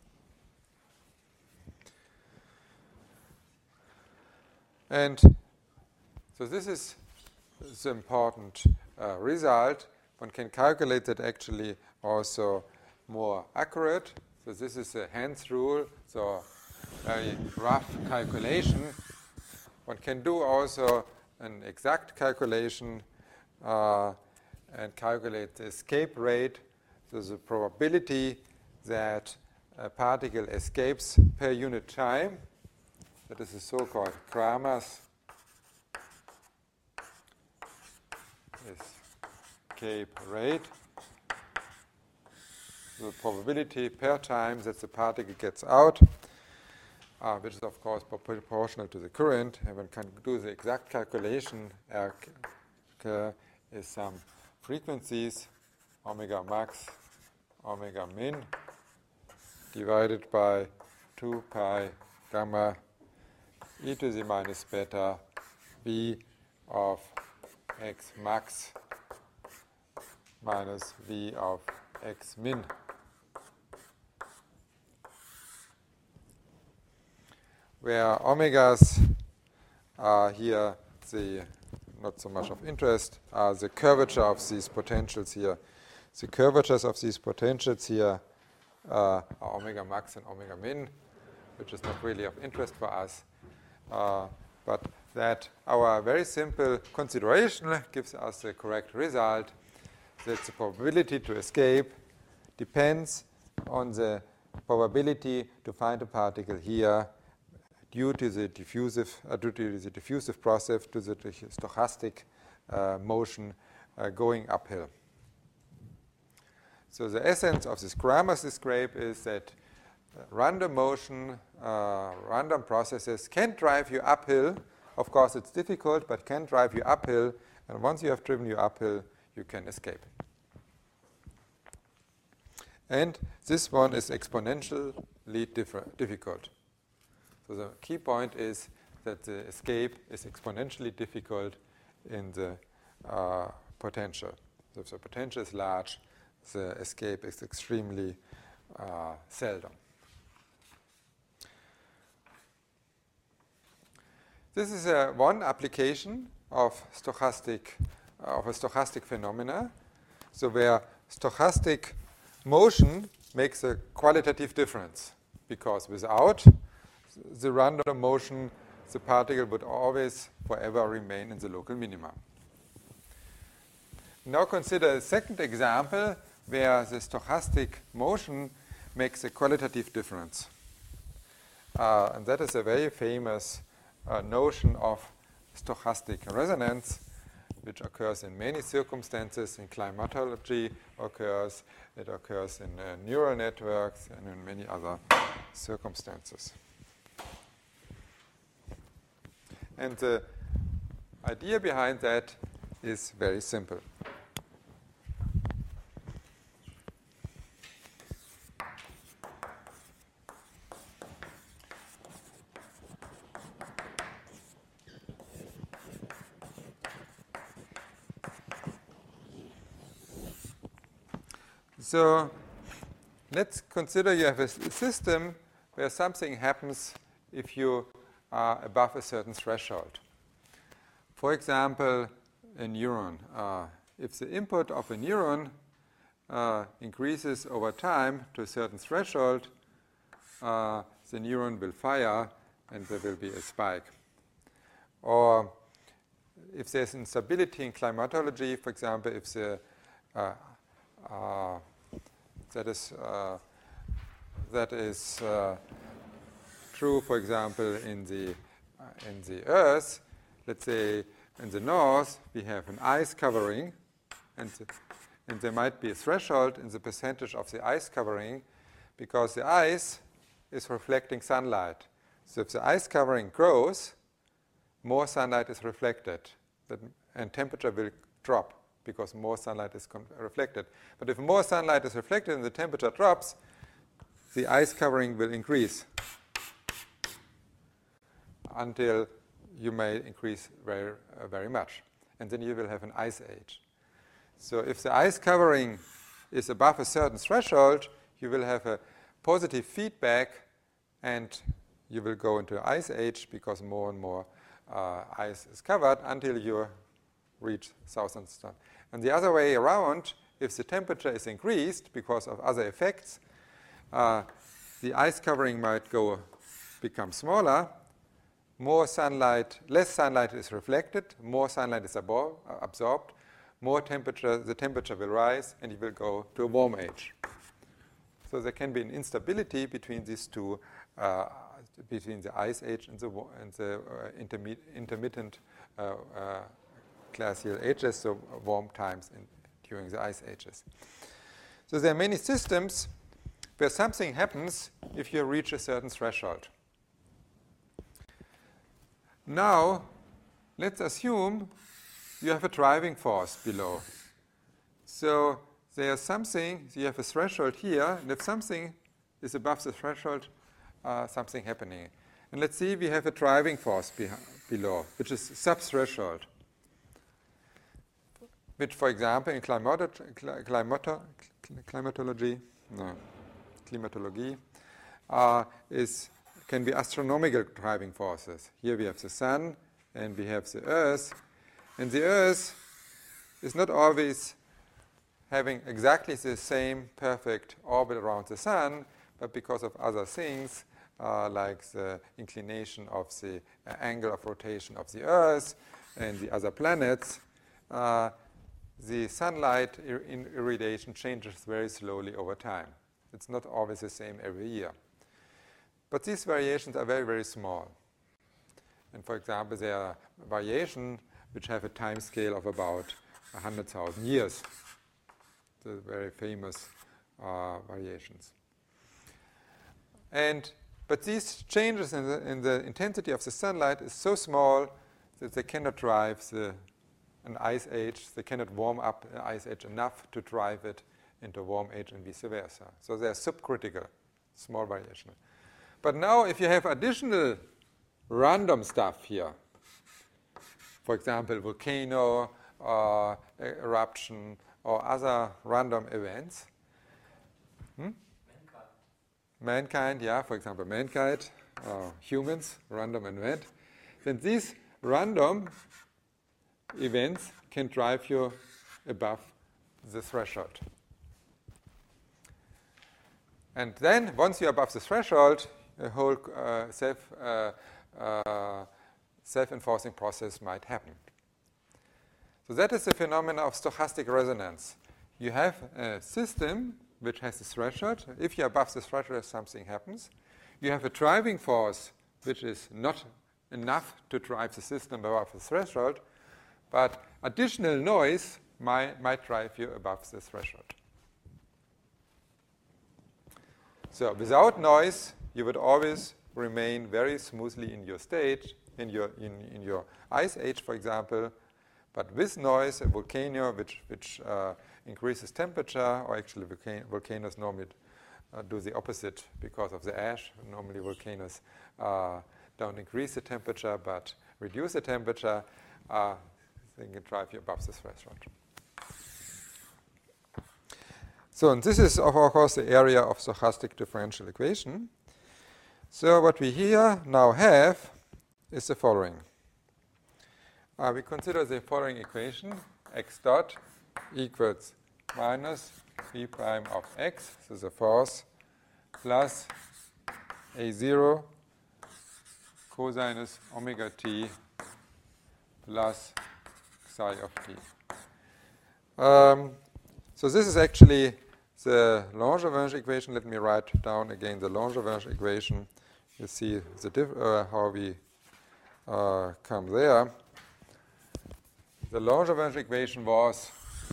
And so this is the important uh, result. One can calculate that actually also more accurate. So this is a Hans rule, so very rough calculation. One can do also an exact calculation uh, and calculate the escape rate, so the probability that a particle escapes per unit time. That is the so-called Kramers escape rate. The probability per time that the particle gets out, uh, which is of course proportional to the current, and one can do the exact calculation. R is some frequencies, omega max, omega min, divided by two pi gamma e to the minus beta v of x max minus v of x min. Where omegas are here the not so much of interest are the curvature of these potentials here. The curvatures of these potentials here uh, are omega max and omega min, which is not really of interest for us. Uh, but that our very simple consideration gives us the correct result, that the probability to escape depends on the probability to find a particle here due to the diffusive, uh, due to the diffusive process, to the stochastic uh, motion uh, going uphill. So the essence of this Kramers escape is that uh, random motion, uh, random processes can drive you uphill. Of course, it's difficult, but can drive you uphill. And once you have driven you uphill, you can escape. And this one is exponentially different, difficult. So the key point is that the escape is exponentially difficult in the uh, potential. So if the potential is large, the escape is extremely uh, seldom. This is a one application of stochastic uh, of a stochastic phenomena. So where stochastic motion makes a qualitative difference, because without the random motion, the particle would always forever remain in the local minima. Now consider a second example where the stochastic motion makes a qualitative difference. Uh, and that is a very famous uh, notion of stochastic resonance, which occurs in many circumstances. In climatology occurs, it occurs in uh, neural networks and in many other circumstances. And the idea behind that is very simple. So let's consider you have a system where something happens if you are above a certain threshold. For example, a neuron. Uh, if the input of a neuron uh, increases over time to a certain threshold, uh, the neuron will fire and there will be a spike. Or if there's instability in climatology, for example, if the uh, uh, that is uh, that is uh, true, for example, in the uh, in the Earth. Let's say in the north we have an ice covering, and the, and there might be a threshold in the percentage of the ice covering, because the ice is reflecting sunlight. So if the ice covering grows, more sunlight is reflected, that, and temperature will drop, because more sunlight is reflected. But if more sunlight is reflected and the temperature drops, the ice covering will increase until you may increase very, uh, very much. And then you will have an ice age. So if the ice covering is above a certain threshold, you will have a positive feedback and you will go into an ice age, because more and more uh, ice is covered until you reach thousand sun. And the other way around, if the temperature is increased because of other effects, uh, the ice covering might go become smaller. More sunlight, less sunlight is reflected, more sunlight is abor- absorbed, more temperature, the temperature will rise, and you will go to a warm age. So there can be an instability between these two, uh, between the ice age and the, and the uh, intermi- intermittent uh, uh, glacial ages, so warm times in, during the ice ages. So there are many systems where something happens if you reach a certain threshold. Now, let's assume you have a driving force below. So there's something, you have a threshold here, and if something is above the threshold, uh, something happening. And let's see, we have a driving force be- below, which is sub-threshold, which, for example, in climato- climato- climatology, no, climatology, uh, is can be astronomical driving forces. Here we have the sun, and we have the Earth. And the Earth is not always having exactly the same perfect orbit around the sun, but because of other things, uh, like the inclination of the uh, angle of rotation of the Earth and the other planets, uh, the sunlight ir- in irradiation changes very slowly over time. It's not always the same every year. But these variations are very, very small. And for example, there are variations which have a time scale of about one hundred thousand years. The very famous uh, variations. And but these changes in the, in the intensity of the sunlight is so small that they cannot drive the, an ice age. They cannot warm up an ice age enough to drive it into a warm age and vice versa. So they are subcritical, small variation. But now if you have additional random stuff here. For example, volcano, or eruption, or other random events. Hmm? Mankind. Mankind, yeah, for example, mankind, uh, humans, random event. Then these random events can drive you above the threshold. And then, once you're above the threshold, a whole uh, self, uh, uh, self-enforcing process might happen. So that is the phenomenon of stochastic resonance. You have a system which has a threshold. If you're above the threshold, something happens. You have a driving force which is not enough to drive the system above the threshold, but additional noise might, might drive you above the threshold. So without noise, you would always remain very smoothly in your state, in your, in, in your ice age, for example. But with noise, a volcano which, which uh, increases temperature, or actually volcan volcanoes normally uh, do the opposite because of the ash. Normally volcanoes uh, don't increase the temperature, but reduce the temperature. Uh, they can drive you above the threshold. So and this is, of course, the area of stochastic differential equation. So what we here now have is the following. Uh, we consider the following equation, x dot equals minus v prime of x, so the force, plus a zero cosinus omega t plus psi of t. Um, so this is actually the Langevin equation. Let me write down again the Langevin equation. You see the diff uh, how we uh, come there. The Langevin equation was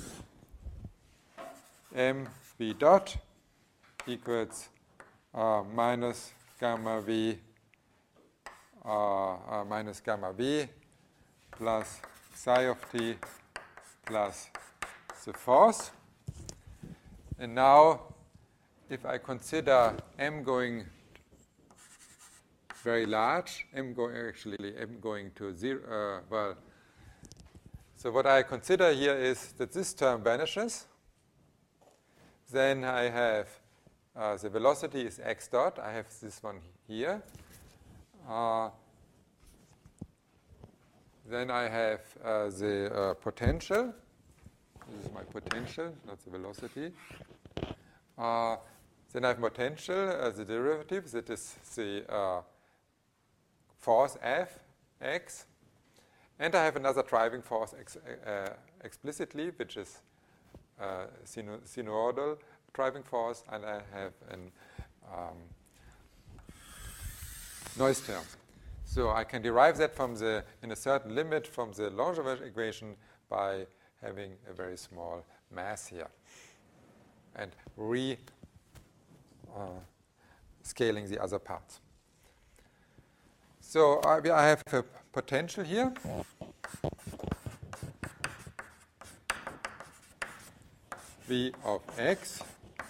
mv dot equals uh, minus gamma v uh, uh, minus gamma v plus psi of t plus the force. And now, if I consider m going very large, m going actually m going to zero, uh, well, so what I consider here is that this term vanishes. Then I have uh, the velocity is x dot. I have this one here. Uh, then I have uh, the uh, potential. This is my potential, not the velocity. Uh, then I have potential, uh, the derivative, that is the uh, force F, x. And I have another driving force ex uh, explicitly, which is uh, sinu sinusoidal driving force, and I have an um, noise term. So I can derive that from the, in a certain limit, from the Langevin equation by having a very small mass here and re uh, scaling the other parts. So I, I have a potential here. V of x.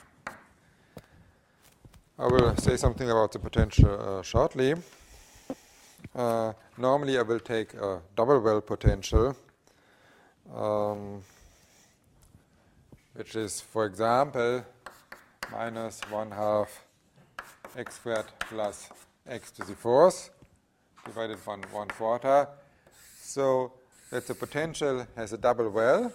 I will say something about the potential uh, shortly. Uh, normally I will take a double well potential, um, which is, for example, minus one half x squared plus x to the fourth, divided by one quarter. So that the potential has a double well.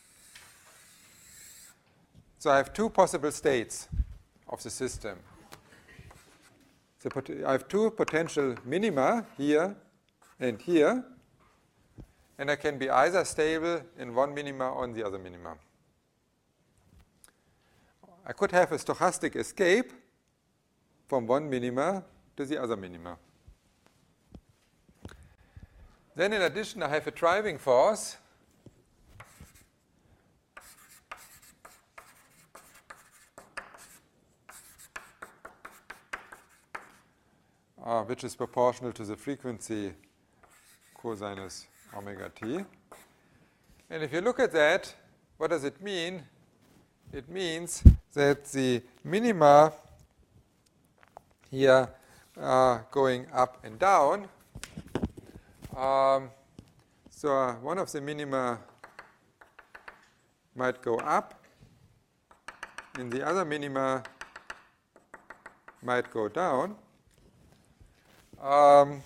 So I have two possible states of the system. So I have two potential minima here and here, and I can be either stable in one minima or in the other minima. I could have a stochastic escape from one minima to the other minima. Then in addition, I have a driving force uh, which is proportional to the frequency cosinus omega t. And if you look at that, what does it mean? It means that the minima here are going up and down. Um, so uh, one of the minima might go up, and the other minima might go down. Um,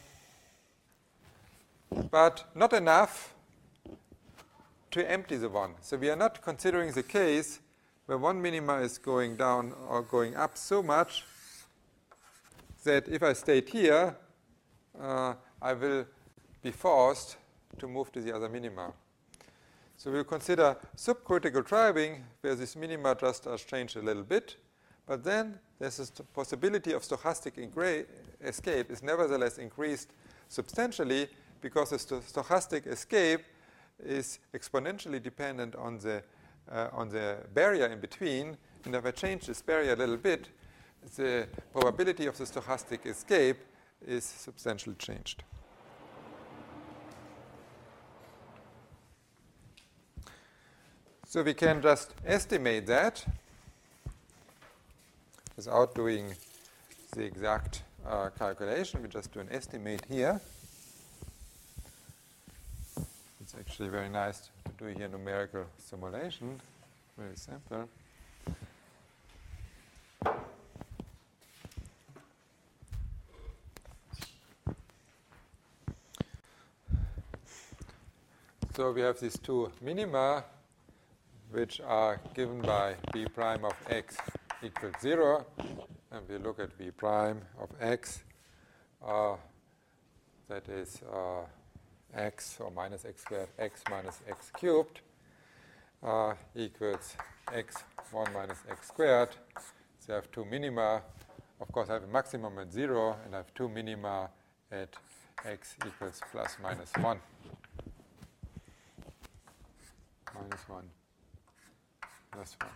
but not enough to empty the one. So we are not considering the case where one minima is going down or going up so much that if I stayed here, uh, I will be forced to move to the other minima. So we'll consider subcritical driving, where this minima just are changed a little bit, but then there's a possibility of stochastic escape is nevertheless increased substantially because the sto stochastic escape is exponentially dependent on the uh, on the barrier in between. And if I change this barrier a little bit, the probability of the stochastic escape is substantially changed. So we can just estimate that without doing the exact uh, calculation. We just do an estimate here. It's actually very nice to do here numerical simulation. Very simple. So we have these two minima, which are given by b prime of x equals zero. And we look at v prime of x. Uh, that is uh, x or minus x squared, x minus x cubed uh, equals x one minus x squared. So I have two minima. Of course, I have a maximum at zero, and I have two minima at x equals plus minus one. Minus one. Plus one.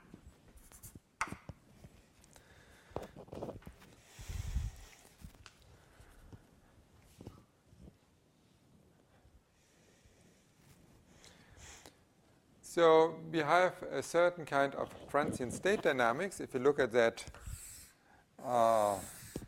So we have a certain kind of transient state dynamics. If you look at that, uh,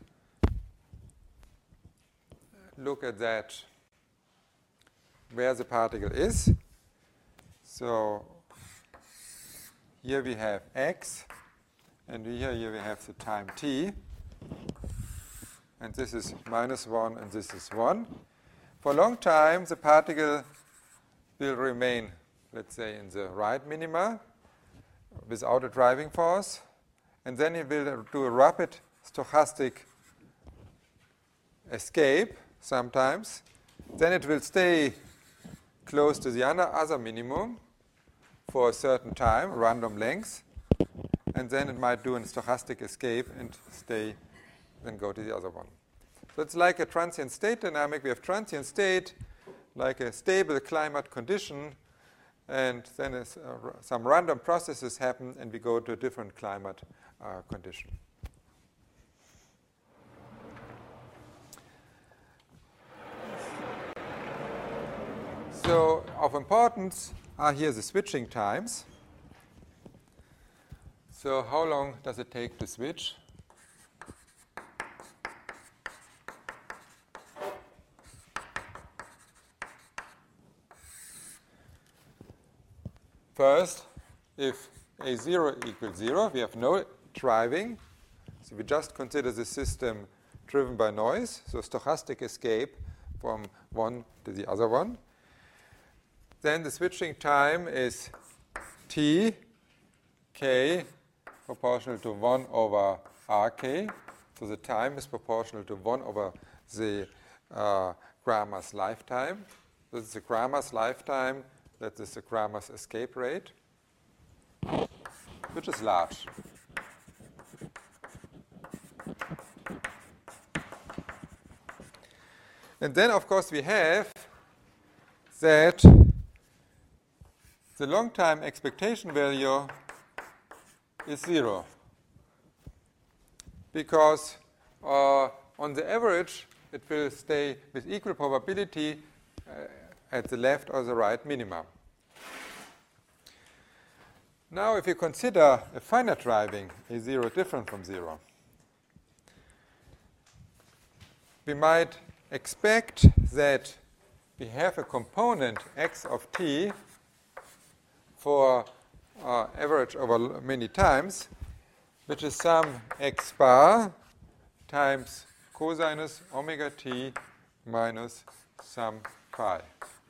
look at that, where the particle is. So here we have x, and here, here we have the time t. And this is minus one, and this is one. For a long time, the particle will remain, let's say, in the right minima without a driving force. And then it will do a rapid stochastic escape sometimes. Then it will stay close to the other minimum for a certain time, random length. And then it might do a stochastic escape and stay, then go to the other one. So it's like a transient state dynamic. We have transient state, like a stable climate condition, and then uh, some random processes happen, and we go to a different climate uh, condition. So of importance are here the switching times. So how long does it take to switch? First, if A zero equals zero, we have no driving. So we just consider the system driven by noise, so stochastic escape from one to the other one. Then the switching time is t, k, proportional to one over rk. So the time is proportional to one over the uh, Cramer's lifetime. This is the Cramer's lifetime. That is the Cramer's escape rate, which is large. And then, of course, we have that the long time expectation value is zero. Because uh, on the average, it will stay with equal probability uh, at the left or the right minimum. Now, if you consider a finite driving A zero different from zero, we might expect that we have a component x of t for uh, average over many times, which is some x bar times cosinus omega t minus some phi.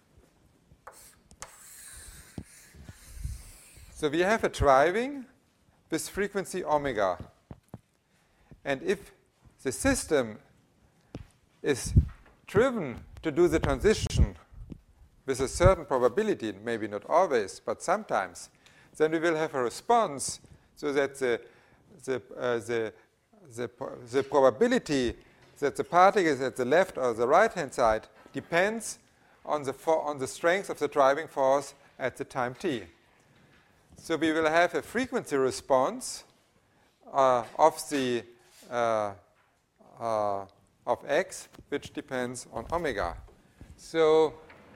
So we have a driving with frequency omega. And if the system is driven to do the transition with a certain probability, maybe not always, but sometimes, then we will have a response so that the, the, uh, the, the, the probability that the particle is at the left or the right-hand side depends on the, on the strength of the driving force at the time t. So we will have a frequency response uh, of the uh, uh, of x, which depends on omega. So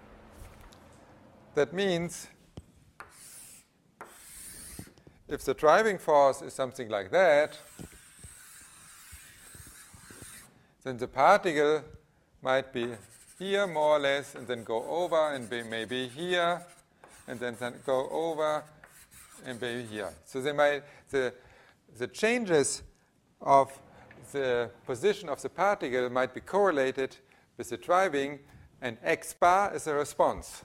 that means if the driving force is something like that, then the particle might be here more or less, and then go over, and be maybe here, and then, then go over, and maybe here. So they might, the, the changes of the position of the particle might be correlated with the driving, and x bar is a response.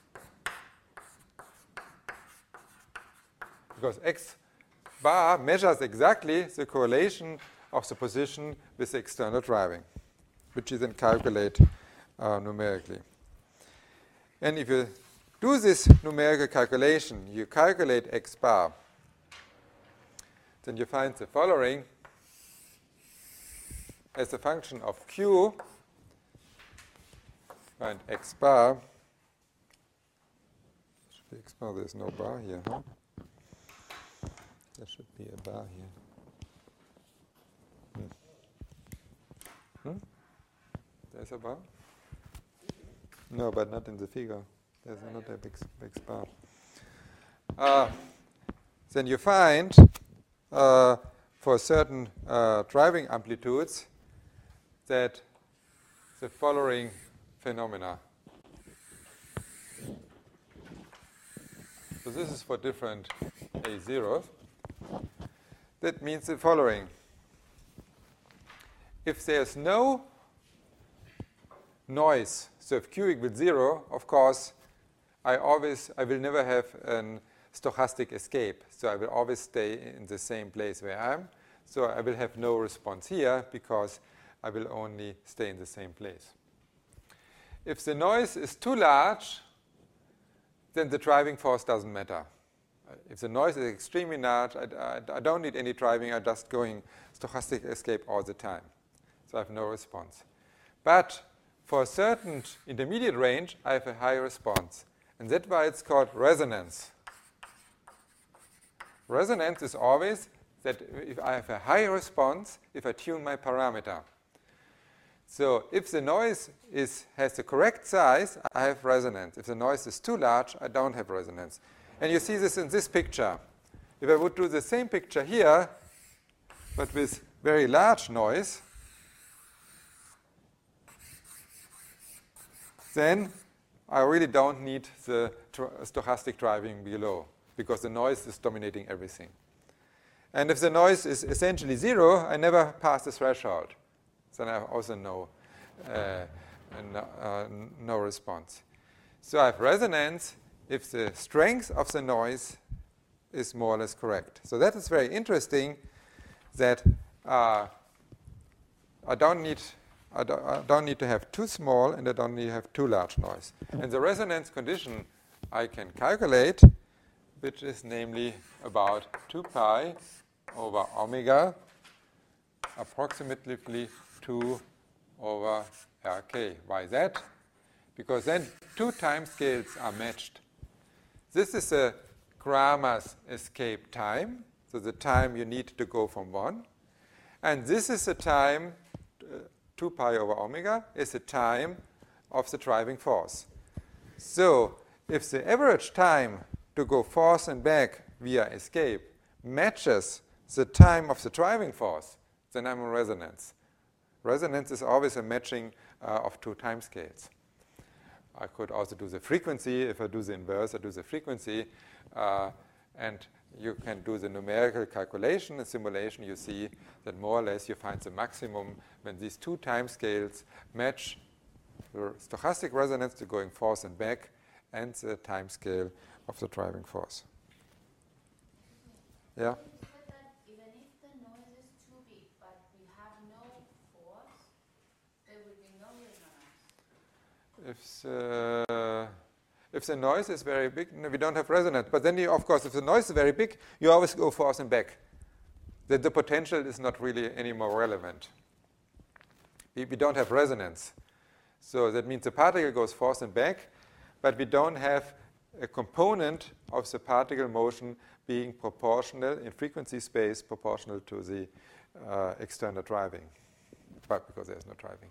Because x bar measures exactly the correlation of the position with the external driving, which you then calculate uh, numerically. And if you do this numerical calculation, you calculate x bar, then you find the following. As a function of q, find x bar. Should be x bar, there's no bar here, huh? There should be a bar here. Hmm? Hmm? There's a bar? No, but not in the figure. There's not a big, big bar. Uh, then you find uh, for certain uh, driving amplitudes that the following phenomena. So this is for different a zeros. That means the following. If there's no noise, so if q equals zero, of course, I always, I will never have a stochastic escape. So I will always stay in the same place where I am. So I will have no response here because I will only stay in the same place. If the noise is too large, then the driving force doesn't matter. If the noise is extremely large, I, I, I don't need any driving. I'm just going stochastic escape all the time. So I have no response. But for a certain intermediate range, I have a high response. And that's why it's called resonance. Resonance is always that if I have a high response, if I tune my parameter. So if the noise is, has the correct size, I have resonance. If the noise is too large, I don't have resonance. And you see this in this picture. If I would do the same picture here, but with very large noise, then I really don't need the stochastic driving below, because the noise is dominating everything. And if the noise is essentially zero, I never pass the threshold. Then I have also no, uh, no, uh, no response. So I have resonance if the strength of the noise is more or less correct. So that is very interesting, that uh, I don't need I don't, I don't need to have too small, and I don't need to have too large noise. And the resonance condition I can calculate, which is namely about two pi over omega, approximately two over R K. Why is that? Because then two time scales are matched. This is a Kramers escape time, so the time you need to go from one. And this is the time, uh, two pi over omega, is the time of the driving force. So if the average time to go forth and back via escape matches the time of the driving force, then I'm in resonance. Resonance is always a matching uh, of two time scales. I could also do the frequency. If I do the inverse, I do the frequency. Uh, and you can do the numerical calculation and simulation. You see that more or less you find the maximum when these two time scales match the stochastic resonance, the going forth and back, and the time scale of the driving force. Yeah? You said that even if the noise is too big, but we have no force, there will be no resonance. If the, if the noise is very big, no, we don't have resonance. But then, you, of course, if the noise is very big, you always go forth and back. Then the potential is not really any more relevant. We, we don't have resonance. So that means the particle goes forth and back, but we don't have a component of the particle motion being proportional in frequency space, proportional to the uh, external driving, but because there's no driving.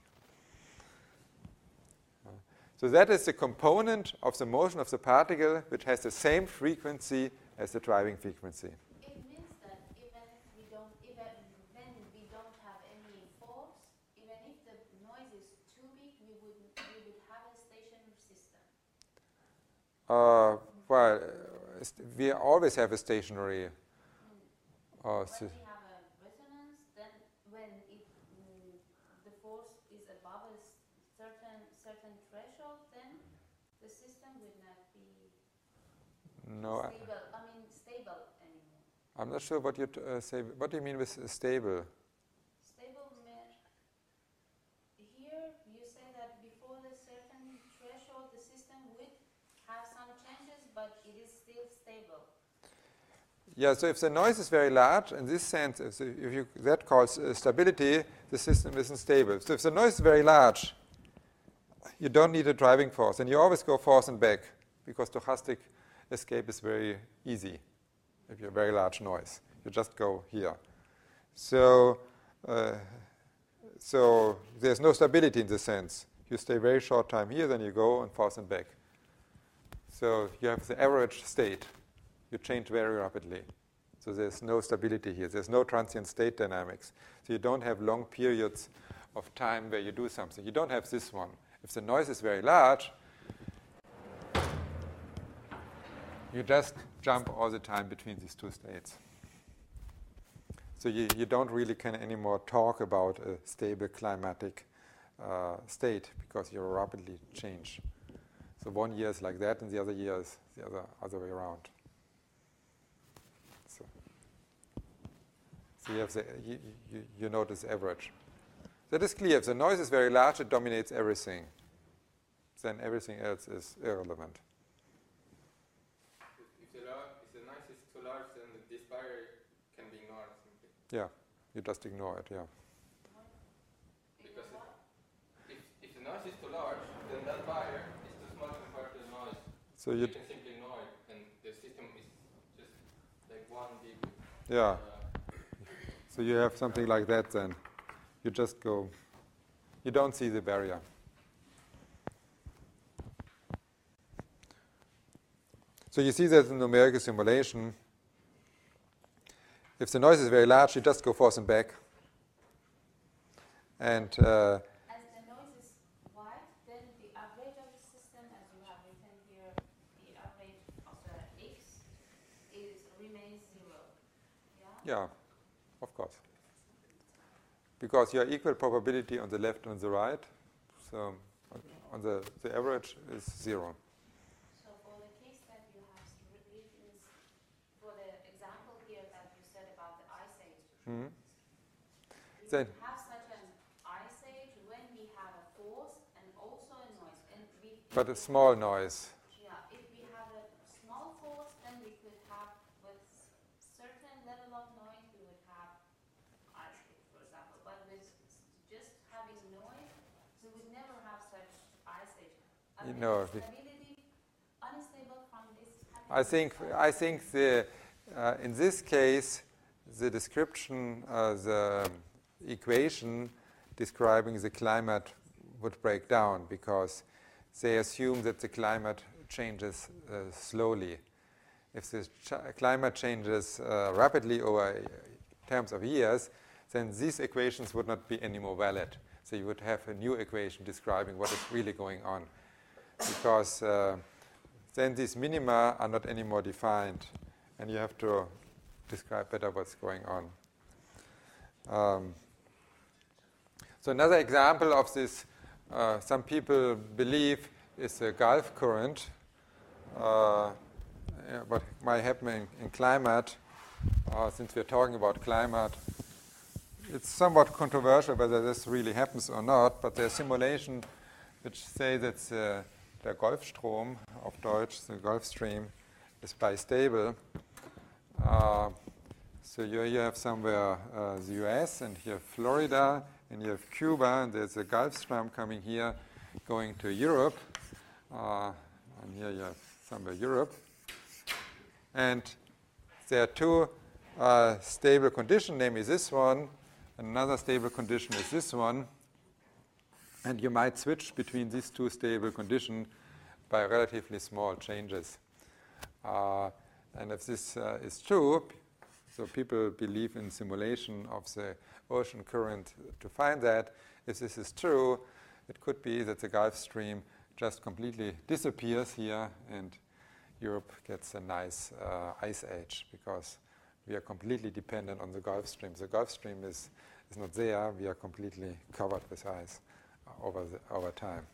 Uh, so that is the component of the motion of the particle which has the same frequency as the driving frequency. It means that even if we don't, even when we don't have any force, even if the noise is too big, we would we would have a stationary system. Uh, well, we always have a stationary. Mm. Uh, When si- we have a resonance, then when it, mm, the force is above a s- certain certain threshold, then the system would not be no, I, stable. I mean, stable anymore. I'm not sure what you t- uh, say. What do you mean with uh, stable? Stable means here you say that before the certain threshold, the system would have some changes, but it is still stable. Yeah, so if the noise is very large, in this sense, if, the, if you, that calls uh, stability, the system isn't stable. So if the noise is very large, you don't need a driving force, and you always go forth and back, because stochastic escape is very easy if you have very large noise. You just go here. So, uh, so there's no stability in this sense. You stay very short time here, then you go and forth and back. So you have the average state. You change very rapidly. So there's no stability here. There's no transient state dynamics. So you don't have long periods of time where you do something. You don't have this one. If the noise is very large, you just jump all the time between these two states. So you, you don't really can anymore talk about a stable climatic uh, state because you rapidly change. So one year is like that, and the other year is the other other way around. So, so you have the you, you, you notice average. That is clear. If the noise is very large, it dominates everything. Then everything else is irrelevant. If the, lo- if the noise is too large, then this barrier can be ignored simply. Yeah, you just ignore it. Yeah. Because if, if the noise is too large, then that barrier is too small compared to the noise. So you you can simply ignore it, and the system is just like one big. yeah. Uh, So you have something like that. Then you just go. You don't see the barrier. So you see that in numerical simulation. If the noise is very large, you just go forth and back. And uh, As the noise is wide, then the average of the system, as you have written here, the average of the x is remains zero. Yeah? yeah, of course. Because you have equal probability on the left and the right. So on the, the average is zero. So for the case that you have written, for the example here that you said about the ice age, Mhm. we Then- would have such an ice age when we have a force and also a noise. And we, But a small noise. Yeah, if we have a small force, then we could have, with certain level of noise, we would have ice age, for example. But with just having noise, we would never have such ice age. I You mean, know, the- stability, unstable from this. I think I think the uh, in this case the description, uh, the equation describing the climate would break down because they assume that the climate changes uh, slowly. If the ch- climate changes uh, rapidly over terms of years, then these equations would not be any more valid. So you would have a new equation describing what is really going on. because uh, then these minima are not anymore defined, and you have to describe better what's going on. Um, so another example of this, uh, some people believe, is the Gulf current. Uh, what might happen in, in climate, uh, since we're talking about climate. It's somewhat controversial whether this really happens or not, but there's simulation which say that uh, the Golfstrom, auf Deutsch, the Gulf Stream, is bistable. Uh, so you, you have somewhere uh, the U S, and you have Florida, and you have Cuba, and there's a Gulf Stream coming here, going to Europe. Uh, and here you have somewhere Europe. And there are two uh, stable conditions, namely this one, and another stable condition is this one. And you might switch between these two stable conditions by relatively small changes. Uh, and if this uh, is true, so people believe in simulation of the ocean current to find that. If this is true, it could be that the Gulf Stream just completely disappears here and Europe gets a nice uh, ice age, because we are completely dependent on the Gulf Stream. The Gulf Stream is, is not there. We are completely covered with ice over, the, over time.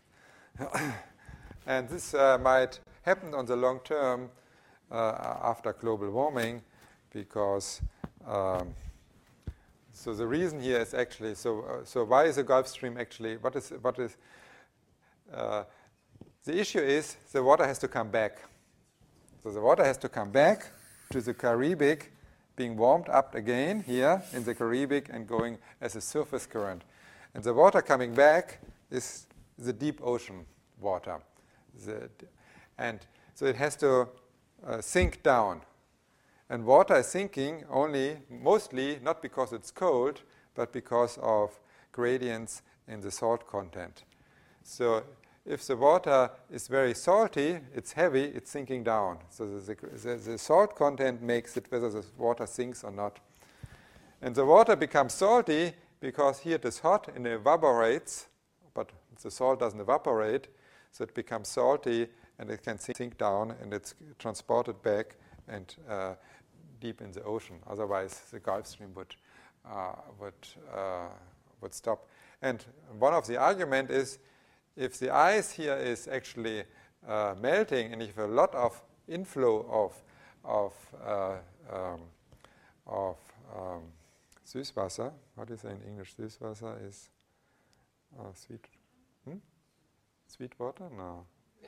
And this uh, might happen on the long term uh, after global warming, because um, so the reason here is actually, so uh, so why is the Gulf Stream actually, what is, what is uh, the issue is the water has to come back. So the water has to come back to the Caribbean, being warmed up again here in the Caribbean and going as a surface current. And the water coming back is the deep ocean water. The, and so it has to uh, sink down. And water is sinking only, mostly, not because it's cold, but because of gradients in the salt content. So if the water is very salty, it's heavy, it's sinking down. So the, the, the salt content makes it whether the water sinks or not. And the water becomes salty because here it is hot and it evaporates, but the salt doesn't evaporate, so it becomes salty and it can sink down and it's transported back and uh, deep in the ocean. Otherwise, the Gulf Stream would uh, would uh, would stop. And one of the arguments is, if the ice here is actually uh, melting, and if a lot of inflow of of uh, um, of um, Süßwasser, what do you say in English? Süßwasser is uh, sweet, hmm? Sweet water? No.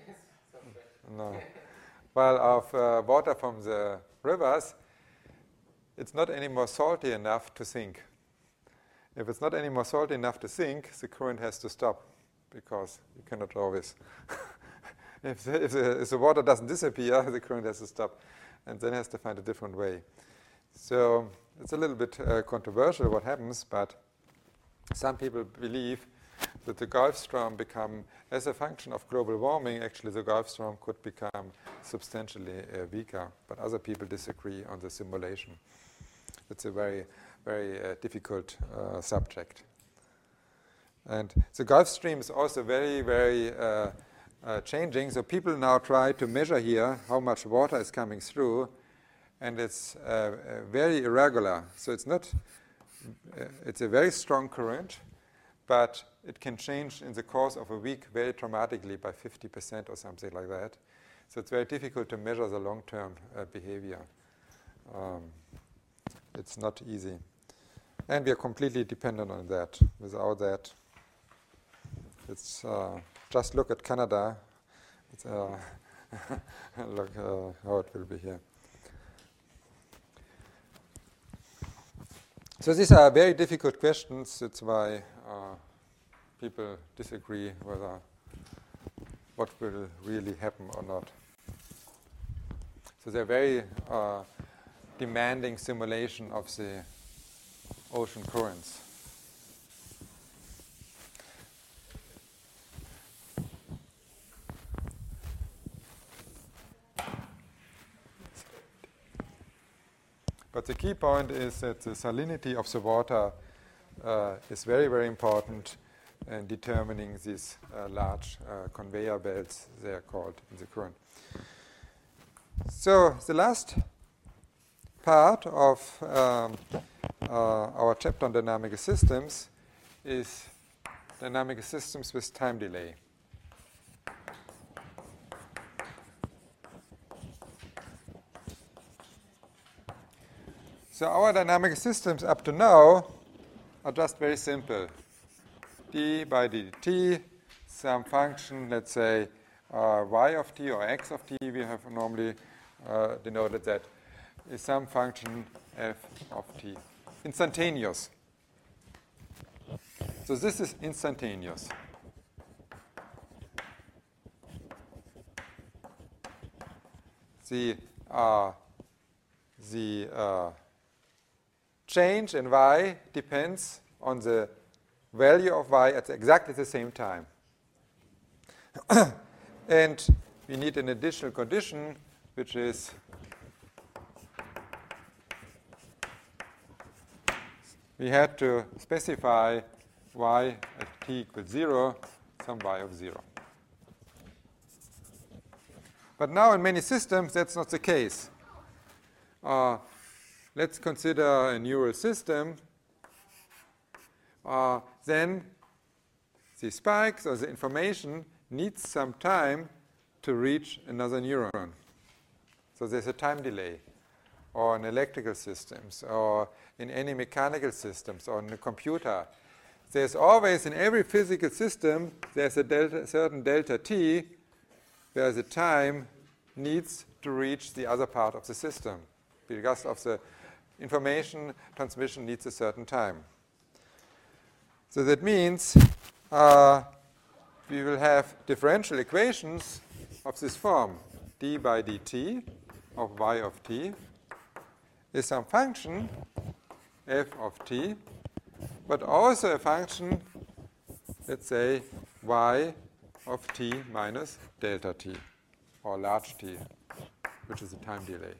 No. Well, of uh, water from the rivers, it's not anymore salty enough to sink. If it's not anymore salty enough to sink, the current has to stop, because you cannot always. if, the, if, the, if the water doesn't disappear, the current has to stop, and then has to find a different way. So it's a little bit uh, controversial what happens, but some people believe that the Gulf Stream become, as a function of global warming, actually the Gulf Stream could become substantially uh, weaker, but other people disagree on the simulation. It's a very, very uh, difficult uh, subject. And the Gulf Stream is also very, very uh, uh, changing. So people now try to measure here how much water is coming through, and it's uh, uh, very irregular. So it's not, uh, it's a very strong current, but it can change in the course of a week very dramatically by fifty percent or something like that. So it's very difficult to measure the long-term uh, behavior. Um, it's not easy. And we are completely dependent on that. Without that, it's uh, just look at Canada. It's, uh, look uh, how it will be here. So these are very difficult questions. That's why uh, people disagree whether what will really happen or not. So they're very uh, demanding simulation of the ocean currents. But the key point is that the salinity of the water uh, is very, very important and determining these uh, large uh, conveyor belts, they are called in the current. So the last part of um, uh, our chapter on dynamic systems is dynamic systems with time delay. So our dynamic systems up to now are just very simple. D by dt, some function, let's say uh, y of t or x of t, we have normally uh, denoted that, is some function f of t. Instantaneous. So this is instantaneous. The, uh, the uh, change in y depends on the value of y at exactly the same time. And we need an additional condition, which is we had to specify y at t equals zero, some y of zero. But now in many systems, that's not the case. Uh, let's consider a neural system. Uh, then the spikes or the information needs some time to reach another neuron. So there's a time delay. Or in electrical systems, or in any mechanical systems, or in a computer. There's always, in every physical system, there's a delta, certain delta t where the time needs to reach the other part of the system. Because of the information transmission needs a certain time. So that means uh, we will have differential equations of this form. D by dt of y of t is some function, f of t, but also a function, let's say, y of t minus delta t, or large t, which is a time delay,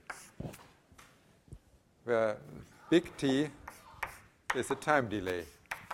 where big T is a time delay.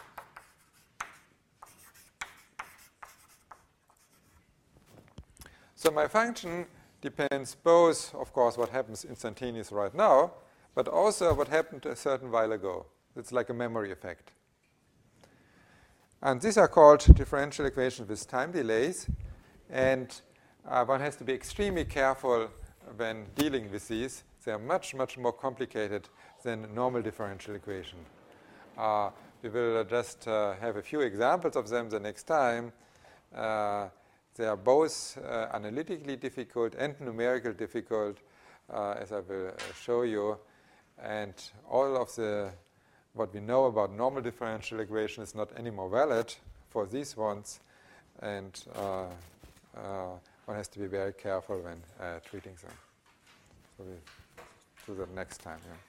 So my function depends both, of course, what happens instantaneous right now, but also what happened a certain while ago. It's like a memory effect. And these are called differential equations with time delays. And uh, one has to be extremely careful when dealing with these. They are much, much more complicated than a normal differential equation. Uh, we will just uh, have a few examples of them the next time. Uh, they are both uh, analytically difficult and numerically difficult, uh, as I will uh, show you. And all of the what we know about normal differential equation is not any more valid for these ones, and uh, uh, one has to be very careful when uh, treating them. So we'll do that next time. Yeah.